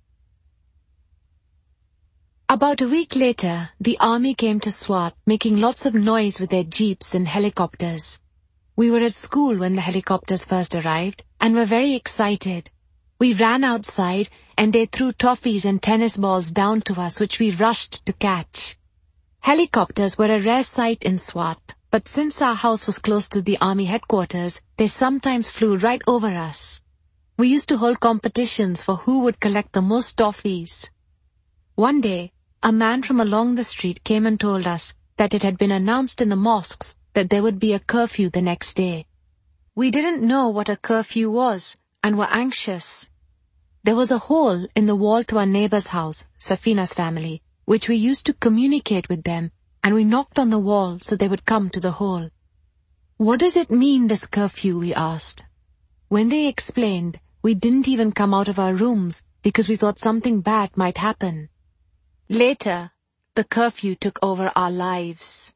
About a week later, the army came to Swat, making lots of noise with their jeeps and helicopters. We were at school when the helicopters first arrived and were very excited. We ran outside and they threw toffees and tennis balls down to us, which we rushed to catch. Helicopters were a rare sight in Swat, but since our house was close to the army headquarters, they sometimes flew right over us. We used to hold competitions for who would collect the most toffees. One day, a man from along the street came and told us that it had been announced in the mosques that there would be a curfew the next day. We didn't know what a curfew was and were anxious. There was a hole in the wall to our neighbor's house, Safina's family, which we used to communicate with them, and we knocked on the wall so they would come to the hole. "What does it mean, this curfew?" we asked. When they explained, we didn't even come out of our rooms because we thought something bad might happen. Later, the curfew took over our lives.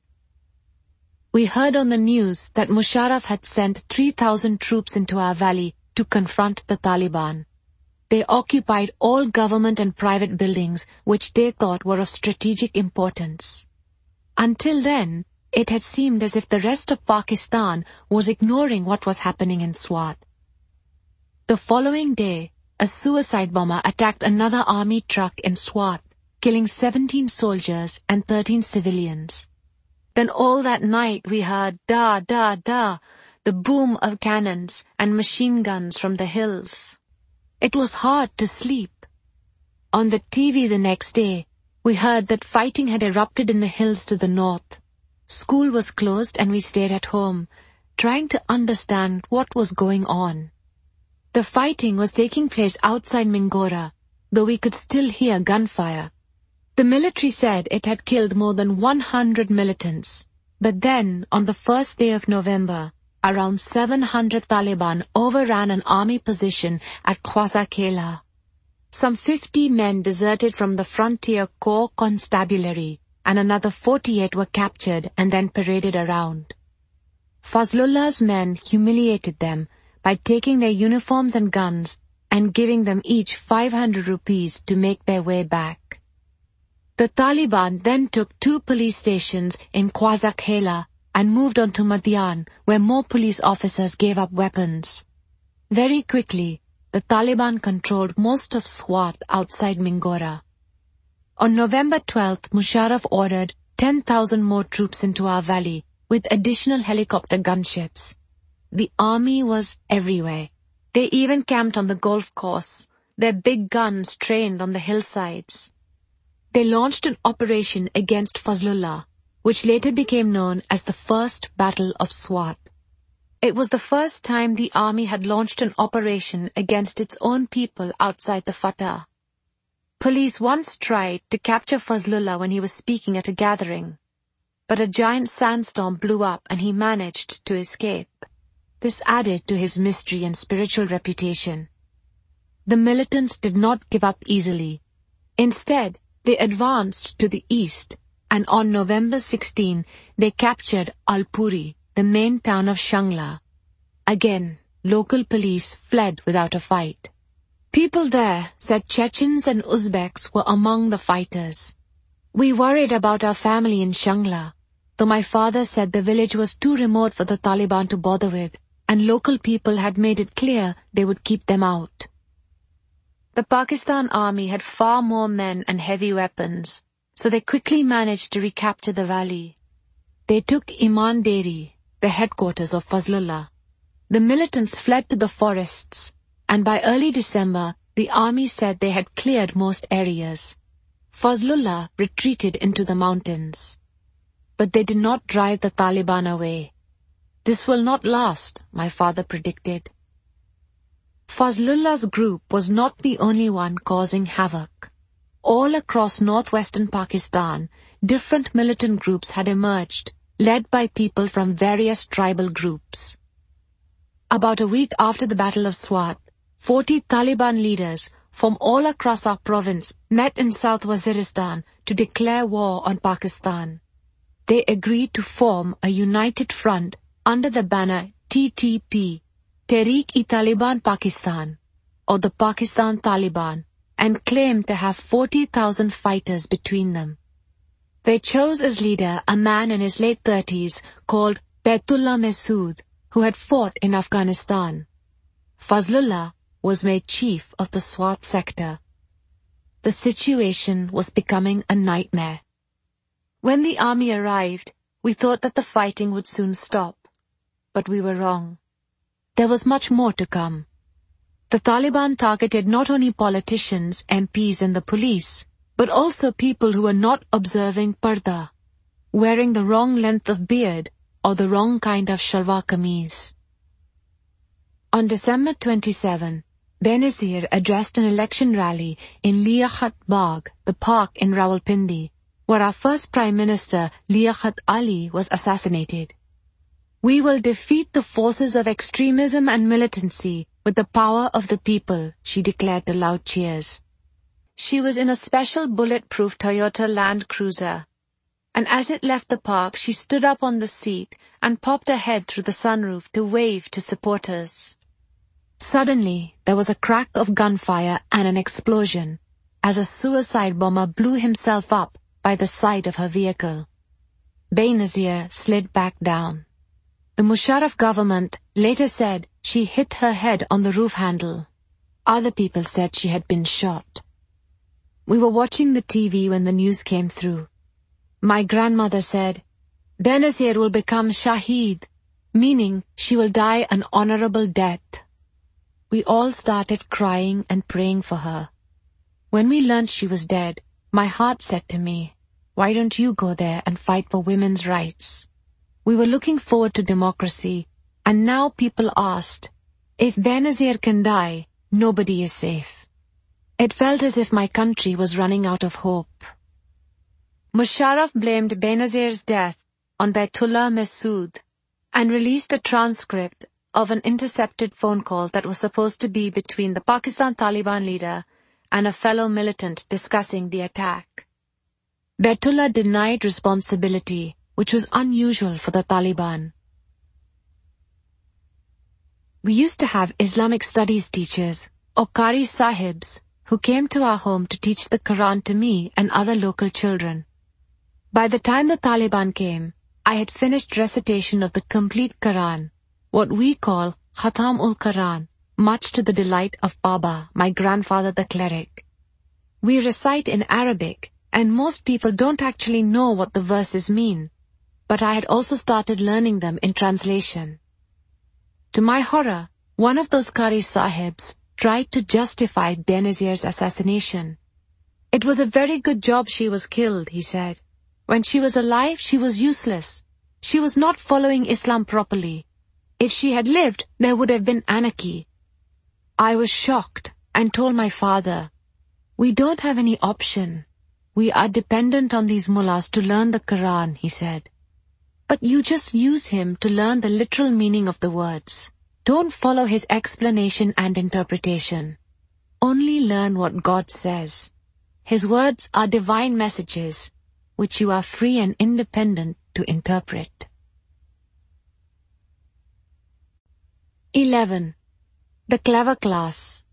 We heard on the news that Musharraf had sent three thousand troops into our valley to confront the Taliban. They occupied all government and private buildings which they thought were of strategic importance. Until then, it had seemed as if the rest of Pakistan was ignoring what was happening in Swat. The following day, a suicide bomber attacked another army truck in Swat, killing seventeen soldiers and thirteen civilians. Then all that night we heard da, da, da, the boom of cannons and machine guns from the hills. It was hard to sleep. On the T V the next day, we heard that fighting had erupted in the hills to the north. School was closed and we stayed at home, trying to understand what was going on. The fighting was taking place outside Mingora, though we could still hear gunfire. The military said it had killed more than one hundred militants, but then, on the first day of November, around seven hundred Taliban overran an army position at Khwaza Kela. Some fifty men deserted from the Frontier Corps Constabulary, and another forty-eight were captured and then paraded around. Fazlullah's men humiliated them by taking their uniforms and guns and giving them each five hundred rupees to make their way back. The Taliban then took two police stations in Khwaza Kela and moved on to Madian, where more police officers gave up weapons. Very quickly, the Taliban controlled most of Swat outside Mingora. On November twelfth, Musharraf ordered ten thousand more troops into our valley, with additional helicopter gunships. The army was everywhere. They even camped on the golf course, their big guns trained on the hillsides. They launched an operation against Fazlullah, which later became known as the First Battle of Swat. It was the first time the army had launched an operation against its own people outside the Fatah. Police once tried to capture Fazlullah when he was speaking at a gathering, but a giant sandstorm blew up and he managed to escape. This added to his mystery and spiritual reputation. The militants did not give up easily. Instead, they advanced to the east, and on November sixteenth, they captured Alpuri, the main town of Shangla. Again, local police fled without a fight. People there said Chechens and Uzbeks were among the fighters. We worried about our family in Shangla, though my father said the village was too remote for the Taliban to bother with, and local people had made it clear they would keep them out. The Pakistan army had far more men and heavy weapons, so they quickly managed to recapture the valley. They took Imanderi, the headquarters of Fazlullah. The militants fled to the forests, and by early December, the army said they had cleared most areas. Fazlullah retreated into the mountains. But they did not drive the Taliban away. This will not last, my father predicted. Fazlullah's group was not the only one causing havoc. All across northwestern Pakistan, different militant groups had emerged, led by people from various tribal groups. About a week after the Battle of Swat, forty Taliban leaders from all across our province met in South Waziristan to declare war on Pakistan. They agreed to form a united front under the banner T T P, Tehreek-e-Taliban Pakistan, or the Pakistan Taliban, and claimed to have forty thousand fighters between them. They chose as leader a man in his late thirties called Baitullah Masood, who had fought in Afghanistan. Fazlullah was made chief of the Swat sector. The situation was becoming a nightmare. When the army arrived, we thought that the fighting would soon stop. But we were wrong. There was much more to come. The Taliban targeted not only politicians, M Ps and the police, but also people who were not observing parda, wearing the wrong length of beard or the wrong kind of shalwar kameez. On December twenty-seventh, Benazir addressed an election rally in Liaquat Bagh, the park in Rawalpindi, where our first Prime Minister, Liaquat Ali, was assassinated. We will defeat the forces of extremism and militancy with the power of the people, she declared to loud cheers. She was in a special bulletproof Toyota Land Cruiser, and as it left the park, she stood up on the seat and popped her head through the sunroof to wave to supporters. Suddenly, there was a crack of gunfire and an explosion, as a suicide bomber blew himself up by the side of her vehicle. Benazir slid back down. The Musharraf government later said she hit her head on the roof handle. Other people said she had been shot. We were watching the T V when the news came through. My grandmother said, Benazir will become Shaheed, meaning she will die an honorable death. We all started crying and praying for her. When we learned she was dead, my heart said to me, why don't you go there and fight for women's rights? We were looking forward to democracy, and now people asked, if Benazir can die, nobody is safe. It felt as if my country was running out of hope. Musharraf blamed Benazir's death on Baitullah Masood and released a transcript of an intercepted phone call that was supposed to be between the Pakistan Taliban leader and a fellow militant discussing the attack. Baitullah denied responsibility, which was unusual for the Taliban. We used to have Islamic studies teachers, or Qari Sahibs, who came to our home to teach the Quran to me and other local children. By the time the Taliban came, I had finished recitation of the complete Quran, what we call Khatam-ul-Quran, much to the delight of Baba, my grandfather the cleric. We recite in Arabic, and most people don't actually know what the verses mean, but I had also started learning them in translation. To my horror, one of those Qari Sahibs tried to justify Benazir's assassination. It was a very good job she was killed, he said. When she was alive, she was useless. She was not following Islam properly. If she had lived, there would have been anarchy. I was shocked and told my father, we don't have any option. We are dependent on these mullahs to learn the Quran, he said. But you just use him to learn the literal meaning of the words. Don't follow his explanation and interpretation. Only learn what God says. His words are divine messages, which you are free and independent to interpret. eleven. The Clever Class.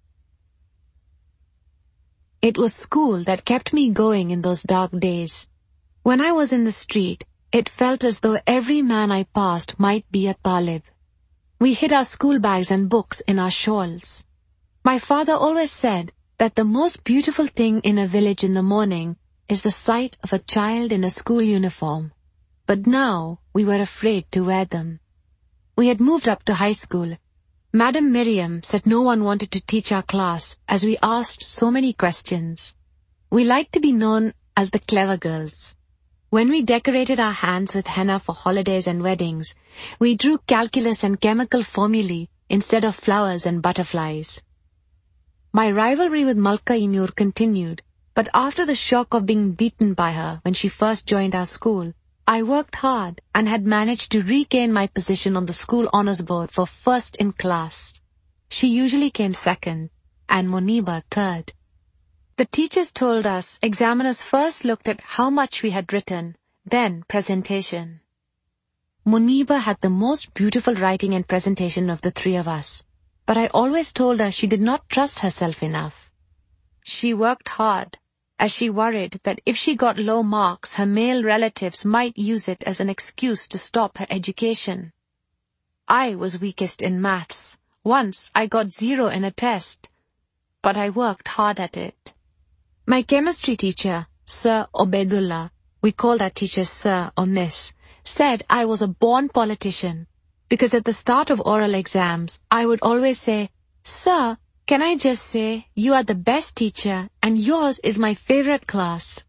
It was school that kept me going in those dark days. When I was in the street, it felt as though every man I passed might be a talib. We hid our school bags and books in our shawls. My father always said that the most beautiful thing in a village in the morning is the sight of a child in a school uniform. But now we were afraid to wear them. We had moved up to high school. Madam Miriam said no one wanted to teach our class as we asked so many questions. We liked to be known as the clever girls. When we decorated our hands with henna for holidays and weddings, we drew calculus and chemical formulae instead of flowers and butterflies. My rivalry with Malka Inur continued, but after the shock of being beaten by her when she first joined our school, I worked hard and had managed to regain my position on the school honors board for first in class. She usually came second, and Muniba third. The teachers told us examiners first looked at how much we had written, then presentation. Muniba had the most beautiful writing and presentation of the three of us, but I always told her she did not trust herself enough. She worked hard, as she worried that if she got low marks, her male relatives might use it as an excuse to stop her education. I was weakest in maths. Once I got zero in a test, but I worked hard at it. My chemistry teacher, Sir Obaidullah, we called our teachers sir or miss, said I was a born politician because at the start of oral exams, I would always say, "Sir, can I just say you are the best teacher and yours is my favorite class?"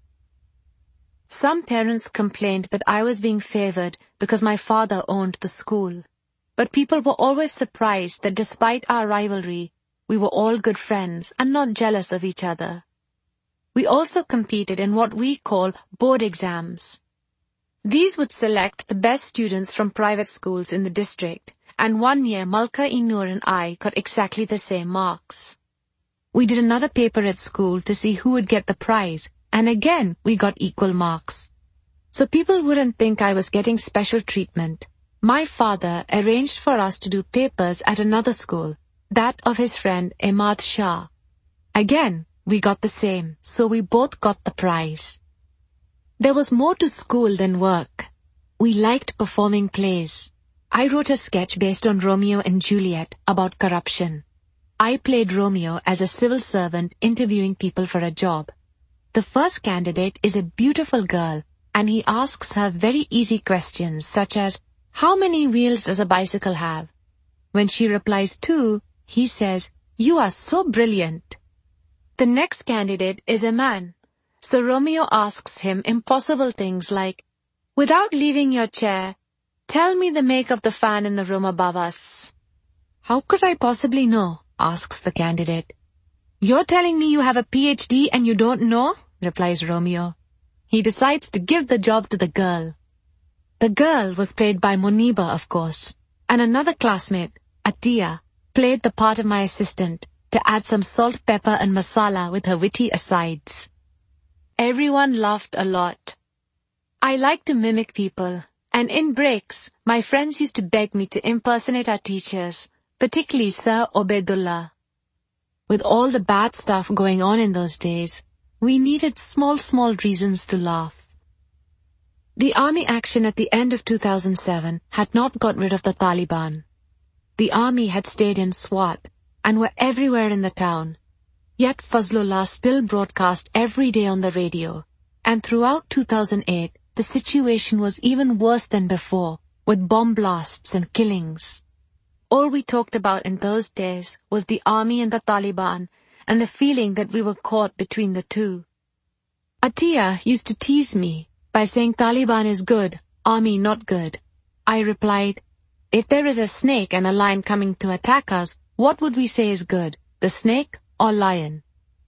Some parents complained that I was being favored because my father owned the school. But people were always surprised that despite our rivalry, we were all good friends and not jealous of each other. We also competed in what we call board exams. These would select the best students from private schools in the district, and one year Malka-e-Noor and I got exactly the same marks. We did another paper at school to see who would get the prize, and again we got equal marks. So people wouldn't think I was getting special treatment. My father arranged for us to do papers at another school, that of his friend Ahmad Shah. Again, we got the same, so we both got the prize. There was more to school than work. We liked performing plays. I wrote a sketch based on Romeo and Juliet about corruption. I played Romeo as a civil servant interviewing people for a job. The first candidate is a beautiful girl, and he asks her very easy questions such as, "How many wheels does a bicycle have?" When she replies two, he says, "You are so brilliant." The next candidate is a man, so Romeo asks him impossible things like, "Without leaving your chair, tell me the make of the fan in the room above us." "How could I possibly know?" asks the candidate. "You're telling me you have a P H D and you don't know?" replies Romeo. He decides to give the job to the girl. The girl was played by Moniba, of course, and another classmate, Atiya, played the part of my assistant to add some salt, pepper and masala with her witty asides. Everyone laughed a lot. I like to mimic people, and in breaks, my friends used to beg me to impersonate our teachers, particularly Sir Obaidullah. With all the bad stuff going on in those days, we needed small, small reasons to laugh. The army action at the end of two thousand seven had not got rid of the Taliban. The army had stayed in Swat and were everywhere in the town. Yet Fazlullah still broadcast every day on the radio, and throughout two thousand eight, the situation was even worse than before, with bomb blasts and killings. All we talked about in those days was the army and the Taliban, and the feeling that we were caught between the two. Atiya used to tease me by saying Taliban is good, army not good. I replied, "If there is a snake and a lion coming to attack us, what would we say is good, the snake or lion?"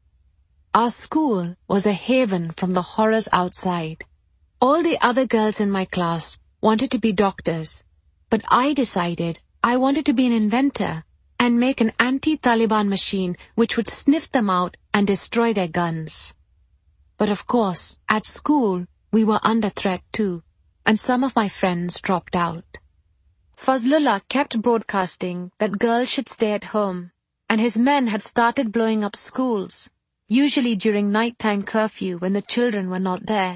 Our school was a haven from the horrors outside. All the other girls in my class wanted to be doctors, but I decided I wanted to be an inventor and make an anti-Taliban machine which would sniff them out and destroy their guns. But of course, at school, we were under threat too, and some of my friends dropped out. Fazlullah kept broadcasting that girls should stay at home, and his men had started blowing up schools, usually during nighttime curfew when the children were not there.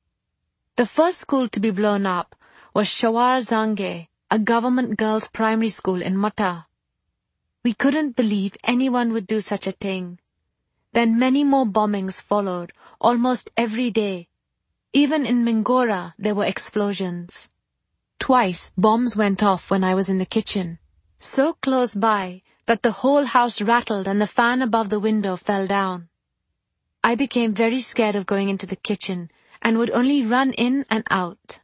The first school to be blown up was Shawar Zange, a government girls' primary school in Mata. We couldn't believe anyone would do such a thing. Then many more bombings followed, almost every day. Even in Mingora, there were explosions. Twice, bombs went off when I was in the kitchen, so close by that the whole house rattled and the fan above the window fell down. I became very scared of going into the kitchen and would only run in and out.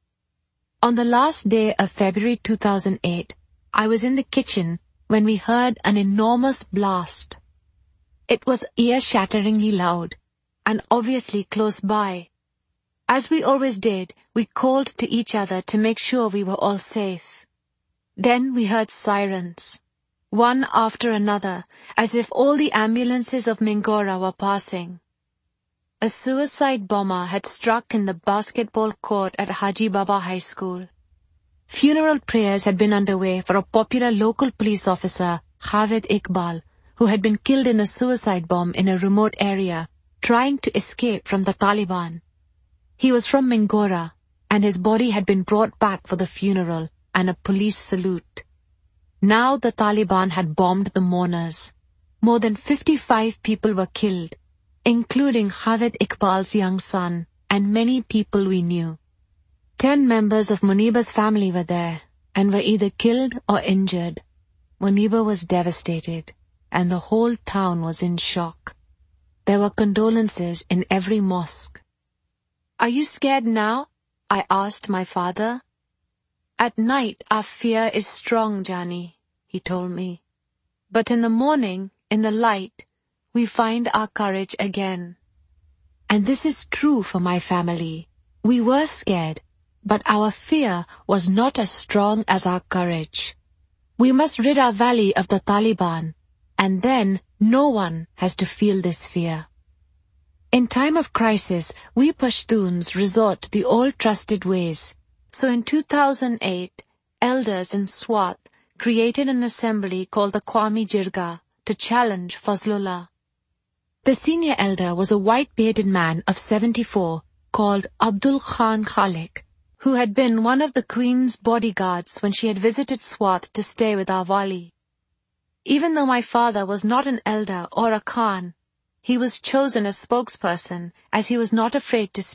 On the last day of February two thousand eight, I was in the kitchen when we heard an enormous blast. It was ear-shatteringly loud, and obviously close by. As we always did, we called to each other to make sure we were all safe. Then we heard sirens, one after another, as if all the ambulances of Mingora were passing. A suicide bomber had struck in the basketball court at Haji Baba High School. Funeral prayers had been underway for a popular local police officer, Javed Iqbal, who had been killed in a suicide bomb in a remote area, trying to escape from the Taliban. He was from Mingora, and his body had been brought back for the funeral and a police salute. Now the Taliban had bombed the mourners. More than fifty-five people were killed, including Javed Iqbal's young son and many people we knew. Ten members of Muniba's family were there and were either killed or injured. Muniba was devastated, and the whole town was in shock. There were condolences in every mosque. "Are you scared now?" I asked my father. "At night our fear is strong, Jani," he told me. "But in the morning, in the light, we find our courage again." And this is true for my family. We were scared, but our fear was not as strong as our courage. We must rid our valley of the Taliban, and then no one has to feel this fear. In time of crisis, we Pashtuns resort to the old trusted ways. So in two thousand eight, elders in Swat created an assembly called the Qawmi Jirga to challenge Fazlullah. The senior elder was a white-bearded man of seventy-four called Abdul Khan Khalik, who had been one of the Queen's bodyguards when she had visited Swat to stay with our wali. Even though my father was not an elder or a Khan, he was chosen as spokesperson as he was not afraid to speak